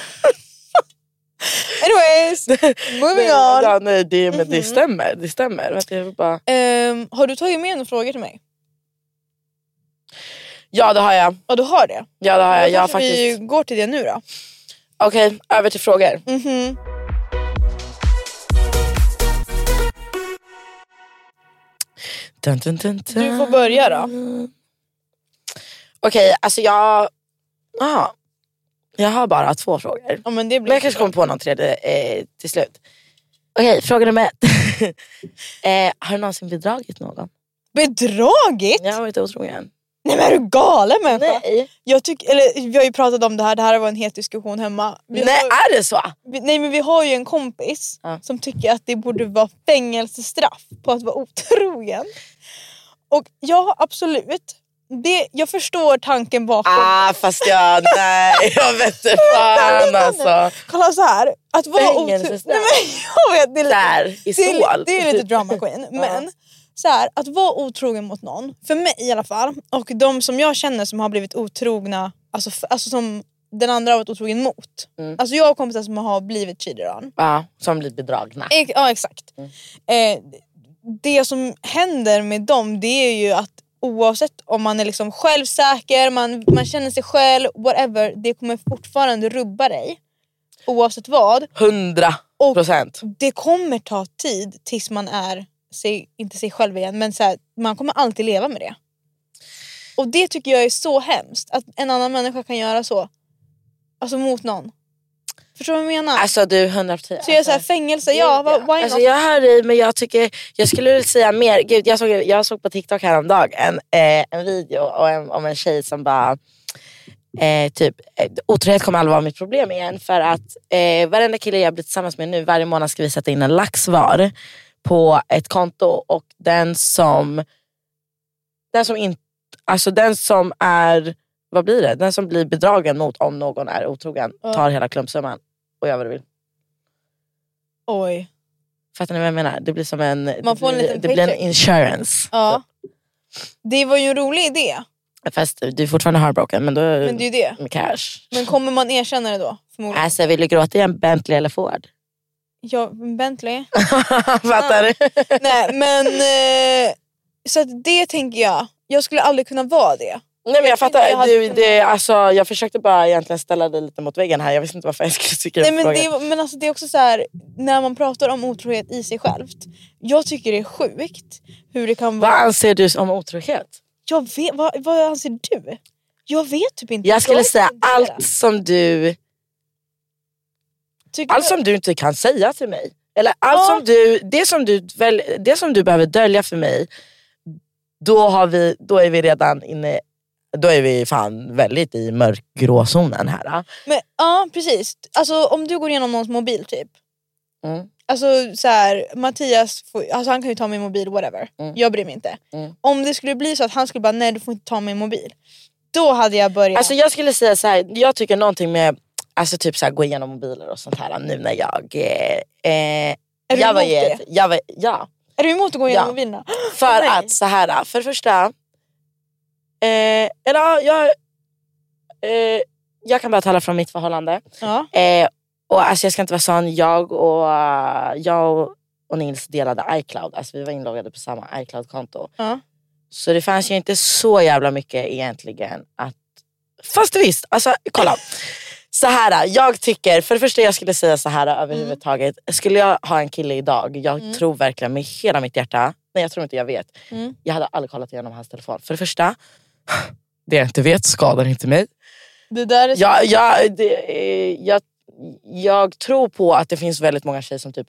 Anyways, moving on. Ja, nej, det stämmer. Det stämmer. Jag bara... har du tagit med några frågor till mig? Ja, det har jag. Ja, du har det? Ja, det har jag. Jag faktiskt... Vi går till det nu då. Okej, över till frågor. Dun, dun, dun, dun. Du får börja då. Okej, alltså jag har bara 2 frågor. Ja, men jag kanske kommer på någon tredje till slut. Okej, fråga nummer 1. Har du någonsin bedragit någon? Bedragit? Jag har varit otrogen. Nej, men är du galen människa? Nej. Vi har ju pratat om det här var en het diskussion hemma. Är det så? Nej, men vi har ju en kompis som tycker att det borde vara fängelsestraff på att vara otrogen. Och ja, absolut. Jag förstår tanken bakom. Fast jag vet inte fan alltså. Kolla så här, att vara otrogen. Jag vet, det är lite drama queen, men så här, att vara otrogen mot någon, för mig i alla fall, och de som jag känner som har blivit otrogna, alltså som den andra har varit otrogen mot. Alltså jag har kompisar som har blivit cheated on. Ja, som blivit bedragna. Ja, exakt. Det som händer med dem, det är ju att oavsett om man är liksom självsäker, man känner sig själv, whatever, det kommer fortfarande rubba dig. Oavsett vad. 100%. Och det kommer ta tid tills man är inte sig själv igen, men så här, man kommer alltid leva med det. Och det tycker jag är så hemskt, att en annan människa kan göra så. Alltså mot någon. Förstår du vad jag menar? Alltså du 100%. Så jag är så här, fängelse, why not? Alltså jag hör dig, men jag tycker, jag skulle vilja säga mer. Gud, jag såg på TikTok häromdagen en video om en tjej som bara typ, otrohet kommer aldrig vara mitt problem igen, för att varenda kille jag blir tillsammans med nu, varje månad ska vi sätta in en laxvar på ett konto, och den som är, vad blir det? Den som blir bedragen mot om någon är otrogen tar hela klumpsumman och gör vad du vill. Oj. Fattar ni vad jag menar? Det blir som det blir en insurance. Ja. Det var ju en rolig idé. Fast du är fortfarande heartbroken, men det är ju det. Med cash. Men kommer man erkänna det då? Förmodligen. Alltså, vill du gråta i en Bentley eller Ford? Ja, en Bentley. Fattar du? Nej, men så att det tänker jag skulle aldrig kunna vara det. Nej, men jag fattar. Alltså, jag försökte bara egentligen ställa det lite mot väggen här. Jag visste inte varför jag skulle tycka det. Men alltså, det är också så här, när man pratar om otrohet i sig självt. Jag tycker det är sjukt hur det kan vara. Vad anser du om otrohet? Jag vet, vad anser du? Jag vet typ inte. Jag skulle säga allt som du... Allt som du inte kan säga till mig. Eller allt som du... Det som du behöver dölja för mig. Då är vi redan inne då är vi fan väldigt i mörkgråzonen här. Men ja, precis. Alltså om du går igenom någons mobil typ. Alltså så här, Mattias alltså han kan ju ta min mobil whatever. Jag bryr mig inte. Om det skulle bli så att han skulle bara nej du får inte ta min mobil. Då hade jag börjat. Alltså jag skulle säga så här, jag tycker någonting med alltså typ så här, gå igenom mobiler och sånt här nu när jag är du jag var emot det? Ja. Är du emot att gå igenom mobilerna? För att så här, för det första jag kan bara tala från mitt förhållande. Ja. Och alltså jag ska inte vara sån, jag och Nils delade iCloud. Alltså vi var inloggade på samma iCloud-konto. Ja. Så det fanns ju inte så jävla mycket egentligen att... Fast visst, alltså kolla. Så här, jag tycker, för det första jag skulle säga så här överhuvudtaget. Skulle jag ha en kille idag, jag tror verkligen med hela mitt hjärta. Nej jag tror inte jag vet. Jag hade aldrig kollat igenom hans telefon. För det första, det jag inte vet skadar inte mig. Det där är jag tror på att det finns väldigt många tjejer som typ...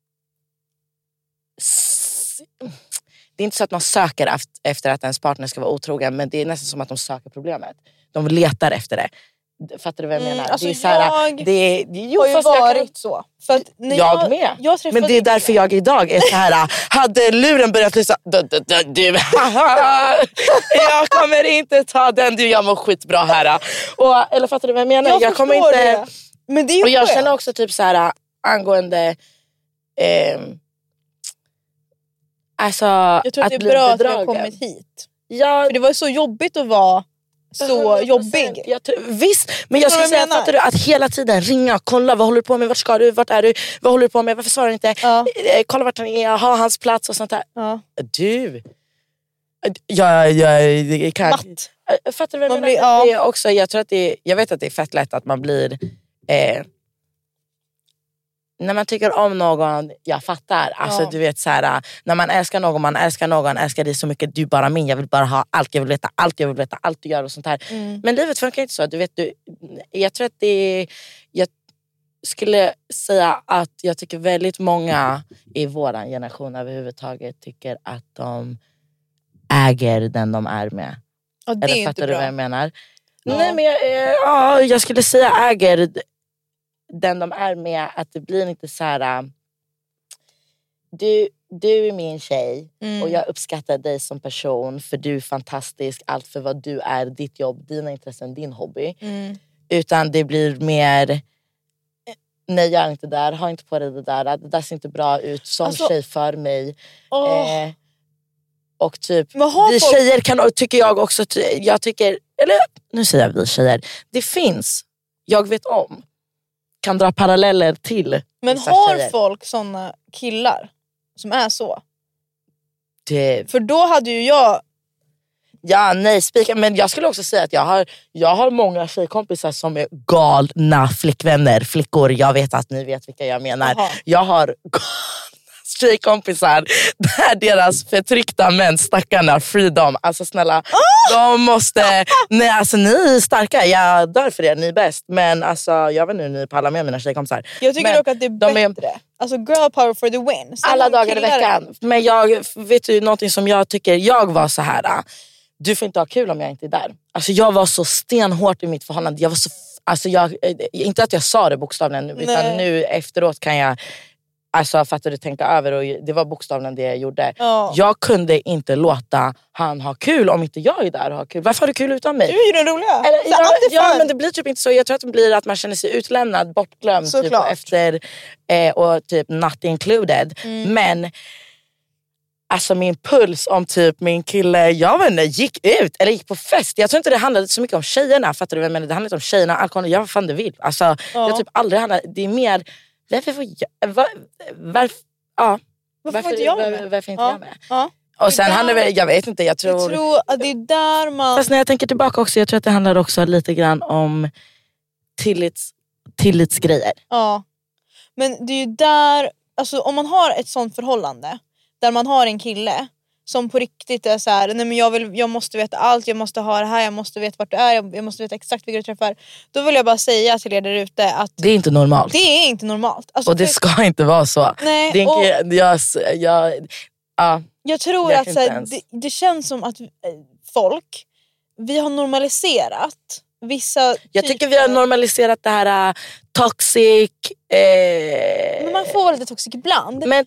Det är inte så att man söker efter att ens partner ska vara otrogen, men det är nästan som att de söker problemet. De letar efter det. Fattar du vad jag menar? Alltså det är så här, har ju varit så. För att när jag med. Men det är därför jag idag är så här. Hade luren börjat lysa, du jag kommer inte ta den, du jag mår skitbra här. Eller fattar du vad jag menar? Jag kommer inte det. Men det är ju och jag känner också typ så här angående alltså jag tror att det är bra att vi har kommit hit. Ja, för det var så jobbigt att vara så jobbig. Visst, men jag skulle säga fattar du, att hela tiden ringa, kolla vad håller du på med, vart ska du, vart är du, vad håller du på med, varför svarar du inte, kolla vart han är, ha hans plats och sånt där. Du jag kan matt. Fattar du vad jag menar? Det är också, jag tror att jag vet att det är fett lätt att man blir när man tycker om någon, jag fattar. Alltså du vet så här, när man älskar någon, älskar dig så mycket, du är bara min, jag vill bara ha allt, jag vill veta allt du gör och sånt här. Men livet funkar inte så, du vet jag tror att jag skulle säga att jag tycker väldigt många i våran generation överhuvudtaget tycker att de äger den de är med. Och det eller är fattar inte du bra. vad jag menar? Nej men jag skulle säga äger den de är med, att det blir inte så här. Du är min tjej och jag uppskattar dig som person för du är fantastisk, allt för vad du är, ditt jobb, dina intressen, din hobby. Utan det blir mer nej jag är inte där, ha inte på dig det där ser inte bra ut som alltså, tjej för mig. Och typ vi tjejer kan, tycker jag också, jag tycker, eller nu säger jag vi tjejer, det finns, jag vet om, kan dra paralleller till. Men har tjejer. Folk såna killar som är så? För då hade ju jag... Ja, nej, men jag skulle också säga att jag har många tjejkompisar som är galna flickor. Jag vet att ni vet vilka jag menar. Aha. Jag har galna tjejkompisar där deras förtryckta män, stackarna, freedom. Alltså snälla, de måste... Nej, alltså ni är starka, jag dör för er, ni är bäst. Men alltså, jag vet inte, ni pallar med mina tjejkompisar. Jag tycker dock att det är bättre. Alltså girl power for the win. Så alla dagar i veckan. Men jag vet ju någonting som jag tycker, jag var så här. Du får inte ha kul om jag inte är där. Alltså jag var så stenhårt i mitt förhållande. Jag var så... Alltså inte att jag sa det bokstavligen nu, utan nu efteråt kan jag... Alltså fattar du, tänka över, och det var bokstavligen det jag gjorde. Jag kunde inte låta han ha kul om inte jag är där och har kul. Varför har du kul utan mig? Du är ju den roliga. Ja, men det blir typ inte så. Jag tror att det blir att man känner sig utlämnad, bortglömd typ, efter och typ not included. Men alltså min puls om typ min kille, jag vet inte, gick ut eller gick på fest. Jag tror inte det handlade så mycket om tjejerna, fattar du vad jag menar? Det handlade om tjejerna, alkohol, jag vad fan det vill. Alltså jag typ aldrig handlade, det är mer varför får jag... Varför inte jag med? Och sen handlar det, jag vet inte, jag tror att det är där man... Fast när jag tänker tillbaka också, jag tror att det handlar också lite grann om tillitsgrejer. Ja, men det är ju där, alltså om man har ett sånt förhållande där man har en kille som på riktigt är så här, nej men jag måste veta allt, jag måste ha det här, jag måste veta vart du är, jag måste veta exakt vilka du träffar. Då vill jag bara säga till er där ute att det är inte normalt. Det är inte normalt. Alltså, och det ska inte vara så. Nej, det är inte, jag tror att så här, det känns som att folk vi har normaliserat vissa Jag tycker vi har normaliserat det här toxic. Men man får lite toxic ibland. Men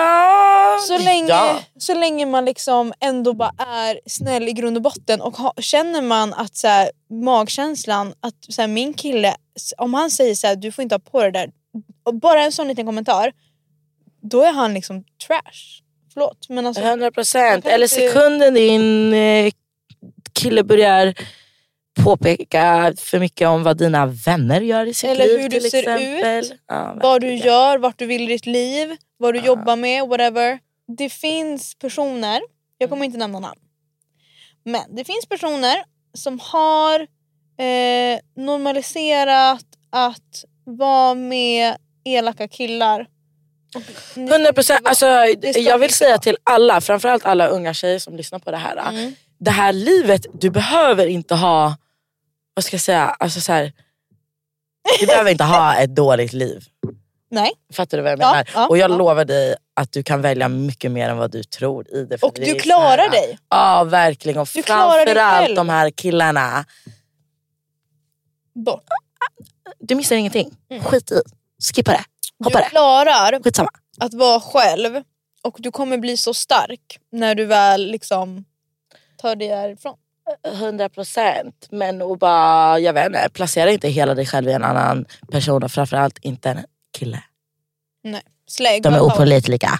så länge man liksom ändå bara är snäll i grund och botten. Och känner man att så här, magkänslan, att så här, min kille, om han säger så här, du får inte ha på det där, och bara en sån liten kommentar, då är han liksom trash. Förlåt, men alltså 100%. Eller sekunden din kille börjar påpeka för mycket om vad dina vänner gör i sitt eller liv, hur du till ser exempel. ut, Ja, vad du gör, vart du vill i ditt liv, vad du jobbar med, whatever. Det finns personer, jag kommer inte nämna namn, men det finns personer som har normaliserat att vara med elaka killar. 100%. Alltså, jag vill säga till alla, framförallt alla unga tjejer som lyssnar på det här. Det här livet, du behöver inte ha, vad ska jag säga, alltså så här, du behöver inte ha ett dåligt liv. Nej. Fattar du vad jag menar? Och jag lovar dig att du kan välja mycket mer än vad du tror i det. Och du klarar dig. Ja, verkligen. Och framförallt de här killarna. Bort. Du missar ingenting. Skit i. Skippa det. Hoppa du det. Klarar Skitsamma. att vara själv. Och du kommer bli så stark när du väl liksom tar det därifrån. 100%. Men och bara, jag vet inte, placera inte hela dig själv i en annan person. Och framförallt inte en kille. Nej. Slägg. De är opålitliga.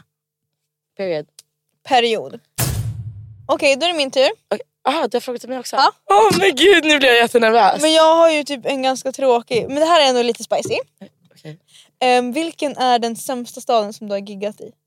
Period. Okej, då är det min tur. Jaha, du har frågat till mig också. Ja. Men gud, nu blir jag jättenervös. Men jag har ju typ en ganska tråkig. Men det här är ändå lite spicy. Okay. Vilken är den sämsta staden som du har giggat i?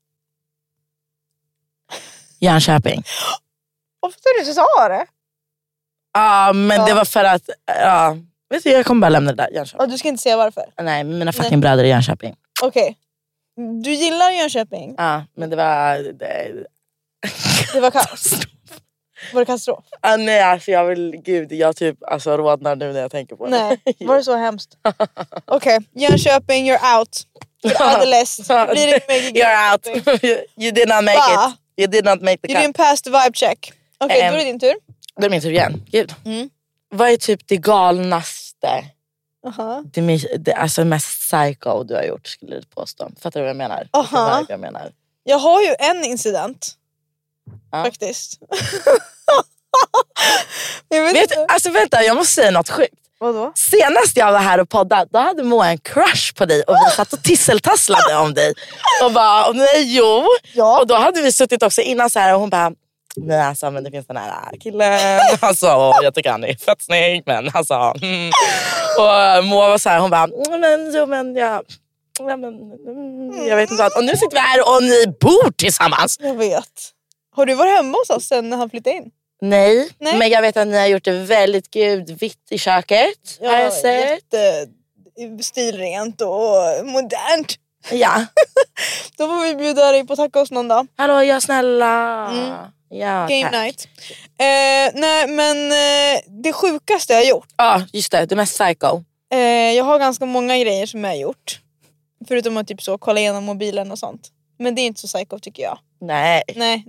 Jönköping. Varför du så sa det? Men det var för att vet du, jag kommer bara lämna det där Jönköping. Du ska inte säga varför? Nej, men mina fucking bröder i Jönköping. Okej. Du gillar Jönköping? Ja, men det var det var kaos. Var det katastrof? Nej, alltså jag typ alltså rodnar nu när jag tänker på det. Nej, var det så hemskt? Okej, Jönköping, you're out. You're out the list. You're out. You did not make it. You did not make the cut. You didn't pass the vibe check. Okej, då är det din tur. Det är min tur igen. Gud. Vad är typ det galnaste? Alltså mest psycho du har gjort, skulle du påstå. Fattar du vad jag menar? Jag har ju en incident. Faktiskt. Alltså vänta, jag måste säga något sjukt. Vadå? Senast jag var här och poddade, då hade Moa en crush på dig och vi satt och tisseltasslade om dig. Och bara, nej jo. Ja. Och då hade vi suttit också innan så här och hon bara, nej alltså, men det finns den här killen. Alltså, jag tycker han är fett snygg, men alltså. Och Moa var så här, hon bara, jag vet inte vad. Och nu sitter vi här och ni bor tillsammans. Jag vet. Har du varit hemma hos oss sen när han flyttade in? Nej, men jag vet att ni har gjort det väldigt vitt i köket. Ja, har jag sett. Stilrent och modernt. Ja. Då får vi bjuda dig på tacos någon dag. Hallå, jag snälla. Ja, Game tack. night. Nej, men det sjukaste jag har gjort. Ja, just det mest psycho. Jag har ganska många grejer som jag har gjort. Förutom att typ så kolla igenom mobilen och sånt. Men det är inte så psycho tycker jag. Nej.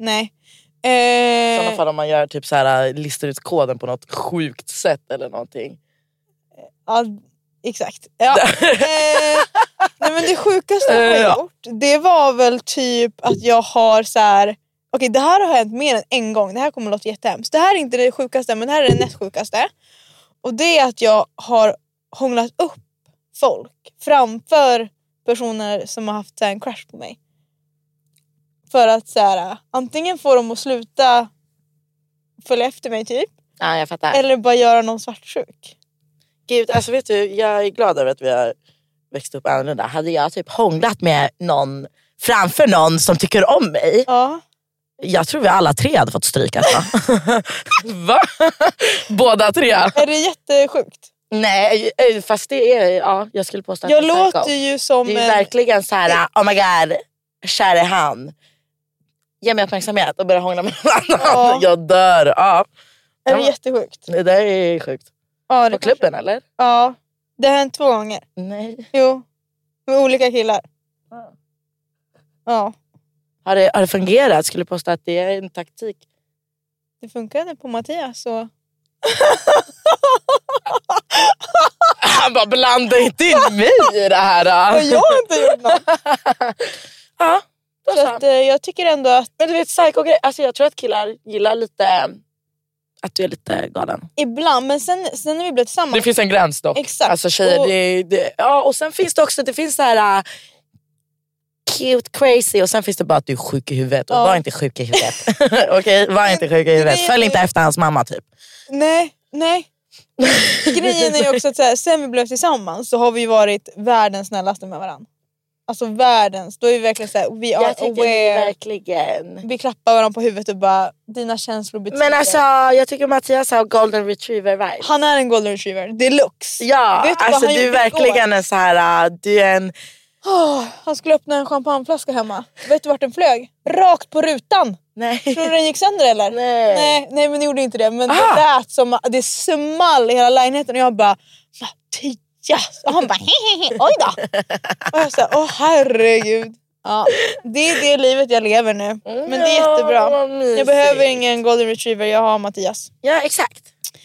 I sådana fall om man gör typ så här, listar ut koden på något sjukt sätt eller någonting. Ja, exakt. Ja. Nej, men det sjukaste jag har gjort, det var väl typ att jag har så här. Okej, det här har hänt mer än en gång. Det här kommer att låta jättehemskt. Det här är inte det sjukaste, men det här är det näst sjukaste. Och det är att jag har hånglat upp folk framför personer som har haft så här, en crush på mig. För att så här, antingen får de att sluta följa efter mig typ. Ja, jag fattar. Eller bara göra någon svartsjuk. Gud, alltså vet du, jag är glad över att vi har växt upp annorlunda. Hade jag typ hånglat med någon framför någon som tycker om mig. Ja. Jag tror vi alla tre hade fått stryka. Va? Båda tre? Är det jättesjukt? Nej, fast det är, jag skulle påstå att jag låter ju som det är verkligen så här, oh my god, kär är han. Ge mig uppmärksamhet och börja hångla med någon annan. Ja. Jag dör. Ja. Är det jättesjukt? Det där är sjukt. Ja, på klubben eller? Ja, det har hänt 2 gånger. Nej. Jo, med olika killar. Ja. Har det fungerat? Skulle påstå att det är en taktik. Det funkade på Mattias så. Han bara, blanda inte in mig i det här. Och jag har inte gjort något. Ja, Så att, jag tycker ändå att... Men du vet, psycho-grej, alltså jag tror att killar gillar lite att du är lite galen. Ibland, men sen när vi blev tillsammans... Det finns en gräns dock. Exakt. Alltså tjejer, och... och sen finns det också, det finns så här cute, crazy, och sen finns det bara att du är sjuk i huvudet. Och var inte sjuk i huvudet. Okej, var inte sjuk i huvudet. Följ inte efter hans mamma typ. Nej. Grejen är ju också att så här, sen vi blev tillsammans så har vi varit världens snällaste med varandra. Alltså världens, då är vi verkligen såhär, we are aware. Verkligen. Vi klappar varandra på huvudet och bara, dina känslor betyder. Men alltså, jag tycker Mattias har golden retriever vibe. Han är en golden retriever, deluxe. Ja, vet du alltså du är verkligen en så här, du är en... Han skulle öppna en champagneflaska hemma. Vet du vart den flög? Rakt på rutan. Nej. Tror du den gick sönder eller? Nej, men det gjorde inte det. Men det lät som, det small i hela lägenheten och jag bara, Mattias. Och han bara, hehehe, oj då. Och jag sa, herregud. Ja, det är det livet jag lever nu. Men det är jättebra. Jag behöver ingen golden retriever, jag har Mattias. Ja, exakt.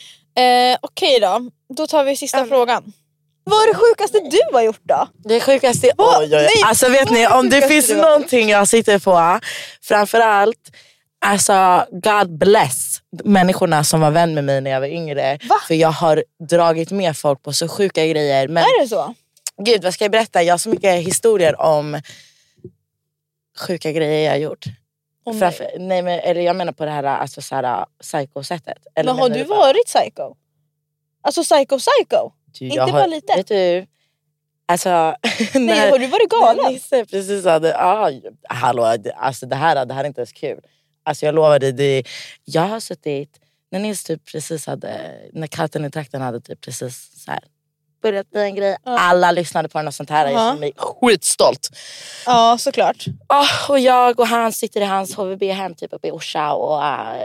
Okej då tar vi sista frågan. Vad är det sjukaste du har gjort då? Det sjukaste... Alltså vet ni, om det finns någonting jag sitter på, framförallt, alltså God bless människorna som var vän med mig när jag var yngre. Va? För jag har dragit med folk på så sjuka grejer. Men, är det så? Gud, vad ska jag berätta? Jag har så mycket historier om sjuka grejer jag har gjort. Eller jag menar på det här, alltså såhär, psycho-sättet. Men har du varit psycho? Alltså psycho? Inte bara lite? Vet du, alltså... Nej, har du varit galen? Nisse precis hade, hallå, alltså det här är inte ens kul. Alltså jag lovade dig, jag har suttit, när Nils typ precis hade, när katten i trakten hade typ precis så här börjat bli en grej. Alla lyssnade på den och sånt här. Jag känner mig skitstolt. Ja, såklart. Och jag och han sitter i hans HVB-hem typ uppe i Orsa och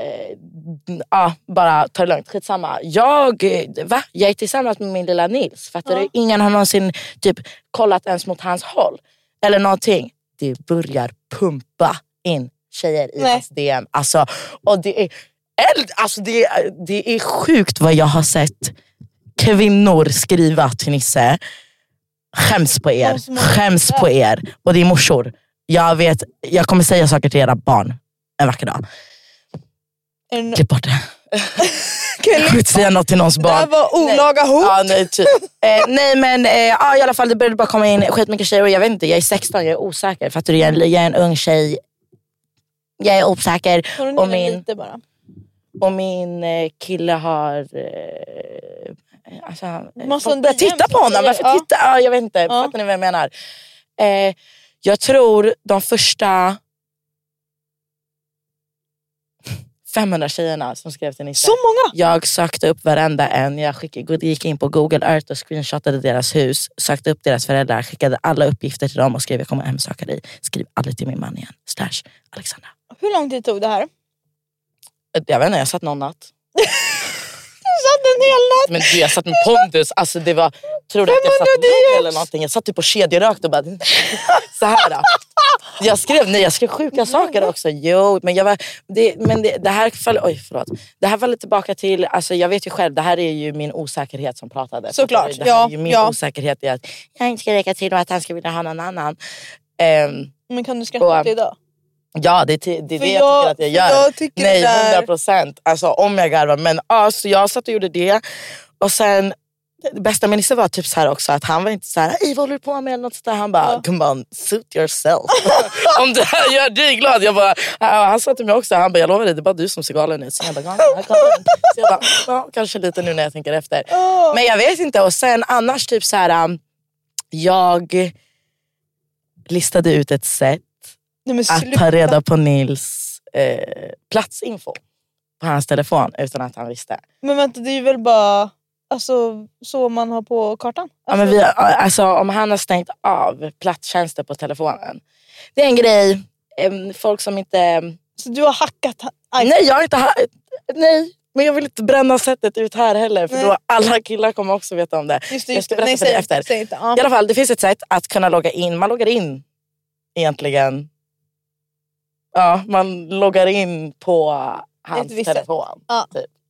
bara tar det lugnt. Skitsamma. Jag är tillsammans med min lilla Nils. Fattar du? Ingen har någonsin typ kollat ens mot hans håll. Eller någonting. Det börjar pumpa in tjejer i hans DM. Alltså, och det är det är sjukt vad jag har sett kvinnor skriva till Nisse. Skäms på er. Och det är morsor. Jag kommer säga saker till era barn en vacker dag. Klipp bort det. Skit säga något till någons barn. Det här var olaga hot. Ja, nej, typ. Nej men i alla fall det började bara komma in skitmycket tjejer. Och jag vet inte, jag är 16, jag är osäker. Fattar du, jag är en ung tjej. Jag är osäker. Och min kille har man börjar titta på honom. Varför titta? Ja, jag vet inte. Fattar ni vad jag menar? Jag tror de första 500 tjejerna som skrev till Nisse. Så många? Jag sökte upp varenda en. Jag gick in på Google Earth och screenshotade deras hus. Sökte upp deras föräldrar. Skickade alla uppgifter till dem och skrev jag kommer hemsöka dig. Skriv aldrig till min man igen. /Alexandra. Hur lång tid tog det här? Jag vet inte, jag satt någon natt. Du satt en hel natt? Men jag satt med Pontus. Alltså det var, tror du att jag satt med eller någonting? Jag satt typ på kedjerökt och bara så här. Jag skrev sjuka saker också. Jo, men det här faller tillbaka till, alltså jag vet ju själv, det här är ju min osäkerhet som pratade. Såklart, det här är ju min osäkerhet i att jag inte ska räcka till och att han ska vilja ha någon annan. Men kan du skratta åt det idag? Ja, det är det jag tycker att jag gör. Nej, 100%. Alltså om jag garvar. Men så jag satt och gjorde det. Och sen, det bästa med Nisse var typ så här också. Att han var inte så här, vad håller du på med? Eller något sådär. Han bara, come on, suit yourself. Om det här gör dig glad. Jag bara, han sa till mig också. Han bara, jag lovar dig, det är bara du som ser galen ut. Så jag bara, så jag bara, kanske lite nu när jag tänker efter. Men jag vet inte. Och sen annars typ så här, jag listade ut ett sätt att ta reda på Nils platsinfo på hans telefon utan att han visste. Men vänta, det är ju väl bara så man har på kartan? Om han har stängt av platstjänster på telefonen. Det är en grej. Folk som inte... Så du har hackat iPhone? Nej, jag har inte Nej, men jag vill inte bränna sättet ut här heller. För då alla killar kommer också veta om det. Just det. Jag ska berätta för dig efter. Säg inte, ja. I alla fall, det finns ett sätt att kunna logga in. Man loggar in egentligen. Ja, man loggar in på hans telefon. Ja. Typ.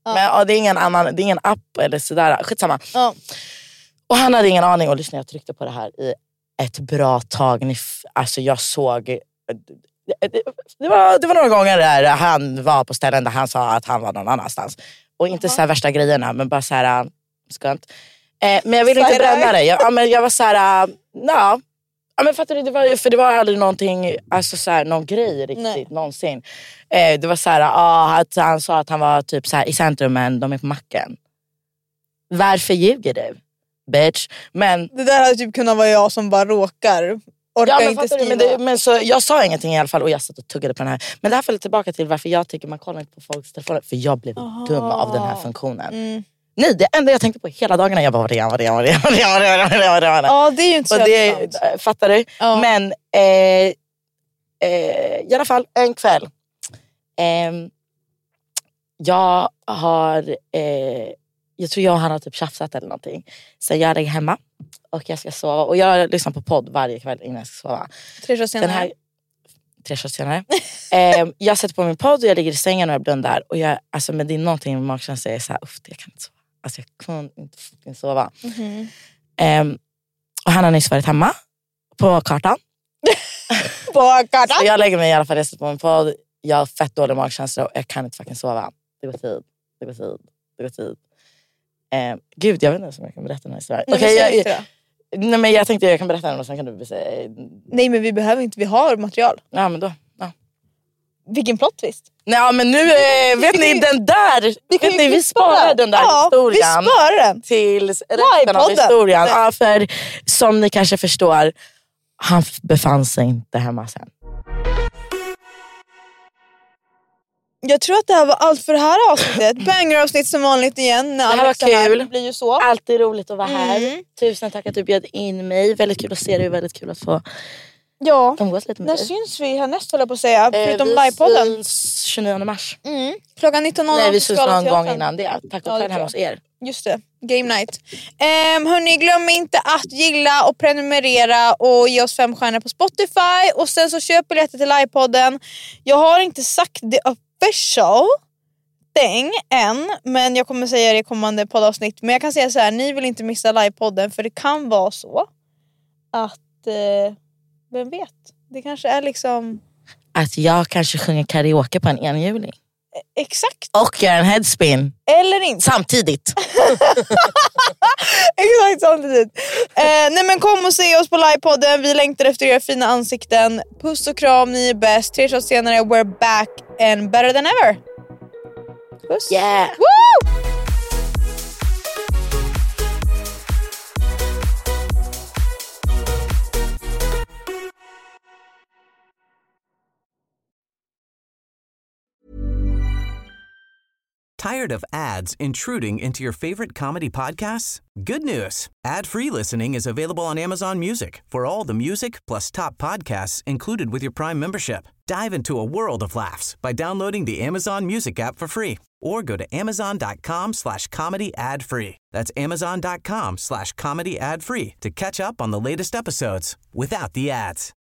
Men det är ingen annan, det är ingen app eller sådär. Skitsamma. Och han hade ingen aning och lyssnade. Jag tryckte på det här i ett bra tag. Alltså jag såg... Det var några gånger där han var på ställen där han sa att han var någon annanstans. Och inte så här värsta grejerna, men bara så här skönt. Men jag ville inte bränna det. Jag var så här, ja. Men fattar du, det var aldrig någonting, alltså så här, någon grej riktigt någonsin. Det var så här, att han sa att han var typ så här i centrum, men de är på macken. Varför ljuger du? Bitch. Men det där hade typ kunnat vara jag som bara råkar. Orkar inte skriva. Men så jag sa ingenting i alla fall och jag satt och tuggade på den här. Men det här faller tillbaka till varför jag tycker man kollar inte på folks telefoner. För jag blev dum av den här funktionen. Nej, det enda jag tänkte på hela dagarna, jag bara var det. Ja, det är ju inte så sant. Fattar du? Ja. Men i alla fall en kväll. Jag tror han har typ tjafsat eller någonting. Så jag är hemma och jag ska sova. Och jag lyssnar på podd varje kväll innan jag ska sova. 3 år senare. 3 år senare. Jag sätter på min podd och jag ligger i sängen och jag blundar. Och men det är någonting med magkänslan. Jag är såhär, jag kan inte sova. Alltså jag kunde inte fucking sova. Och han har nyss varit hemma. På kartan. På kartan? Så jag lägger mig i alla fall, jag sätter på min podd. Jag har fett dålig magkänsla och jag kan inte fucking sova. Det går tid. Gud, jag vet inte om jag kan berätta den här historien. Nej, men jag tänkte jag kan berätta den och sen kan du säga. Nej, men vi behöver inte, vi har material. Ja, men då. Ja. Vilken plot twist. Nej, men nu vet ni den där. Vi sparar den där historien. Vi sparar den till resten av historien. Ja, för som ni kanske förstår, han befann sig inte hemma sen. Jag tror att det här var allt för det här avsnittet. Banger-avsnitt som vanligt igen. Det här var kul. Det blir ju så. Alltid roligt att vara här. Tusen tack att du bjöd in mig. Väldigt kul att se dig. Väldigt kul att få umgås lite med dig. När syns vi härnäst, håller jag på att säga. Förutom livepodden. Vi syns 29 mars. Klockan 19.00. Nej, vi syns någon gång innan det. Tack och hemma hos er. Just det, game night. Hörni, glöm inte att gilla och prenumerera och ge oss 5 stjärnor på Spotify. Och sen så köp biljetter till livepodden. Jag har inte sagt det official thing än, men jag kommer säga det i kommande poddavsnitt. Men jag kan säga så här, ni vill inte missa livepodden, för det kan vara så att vem vet, det kanske är liksom att jag kanske sjunger karaoke på en enhjuling. Exakt. Och gör en headspin. Eller inte. Samtidigt. Exakt samtidigt. Nej, men kom och se oss på livepodden. Vi längtar efter era fina ansikten. Puss och kram, ni är bäst. 3 shots senare, we're back and better than ever. Puss. Yeah. Woo! Tired of ads intruding into your favorite comedy podcasts? Good news. Ad-free listening is available on Amazon Music for all the music plus top podcasts included with your Prime membership. Dive into a world of laughs by downloading the Amazon Music app for free or go to amazon.com/comedy ad-free. That's amazon.com/comedy ad-free to catch up on the latest episodes without the ads.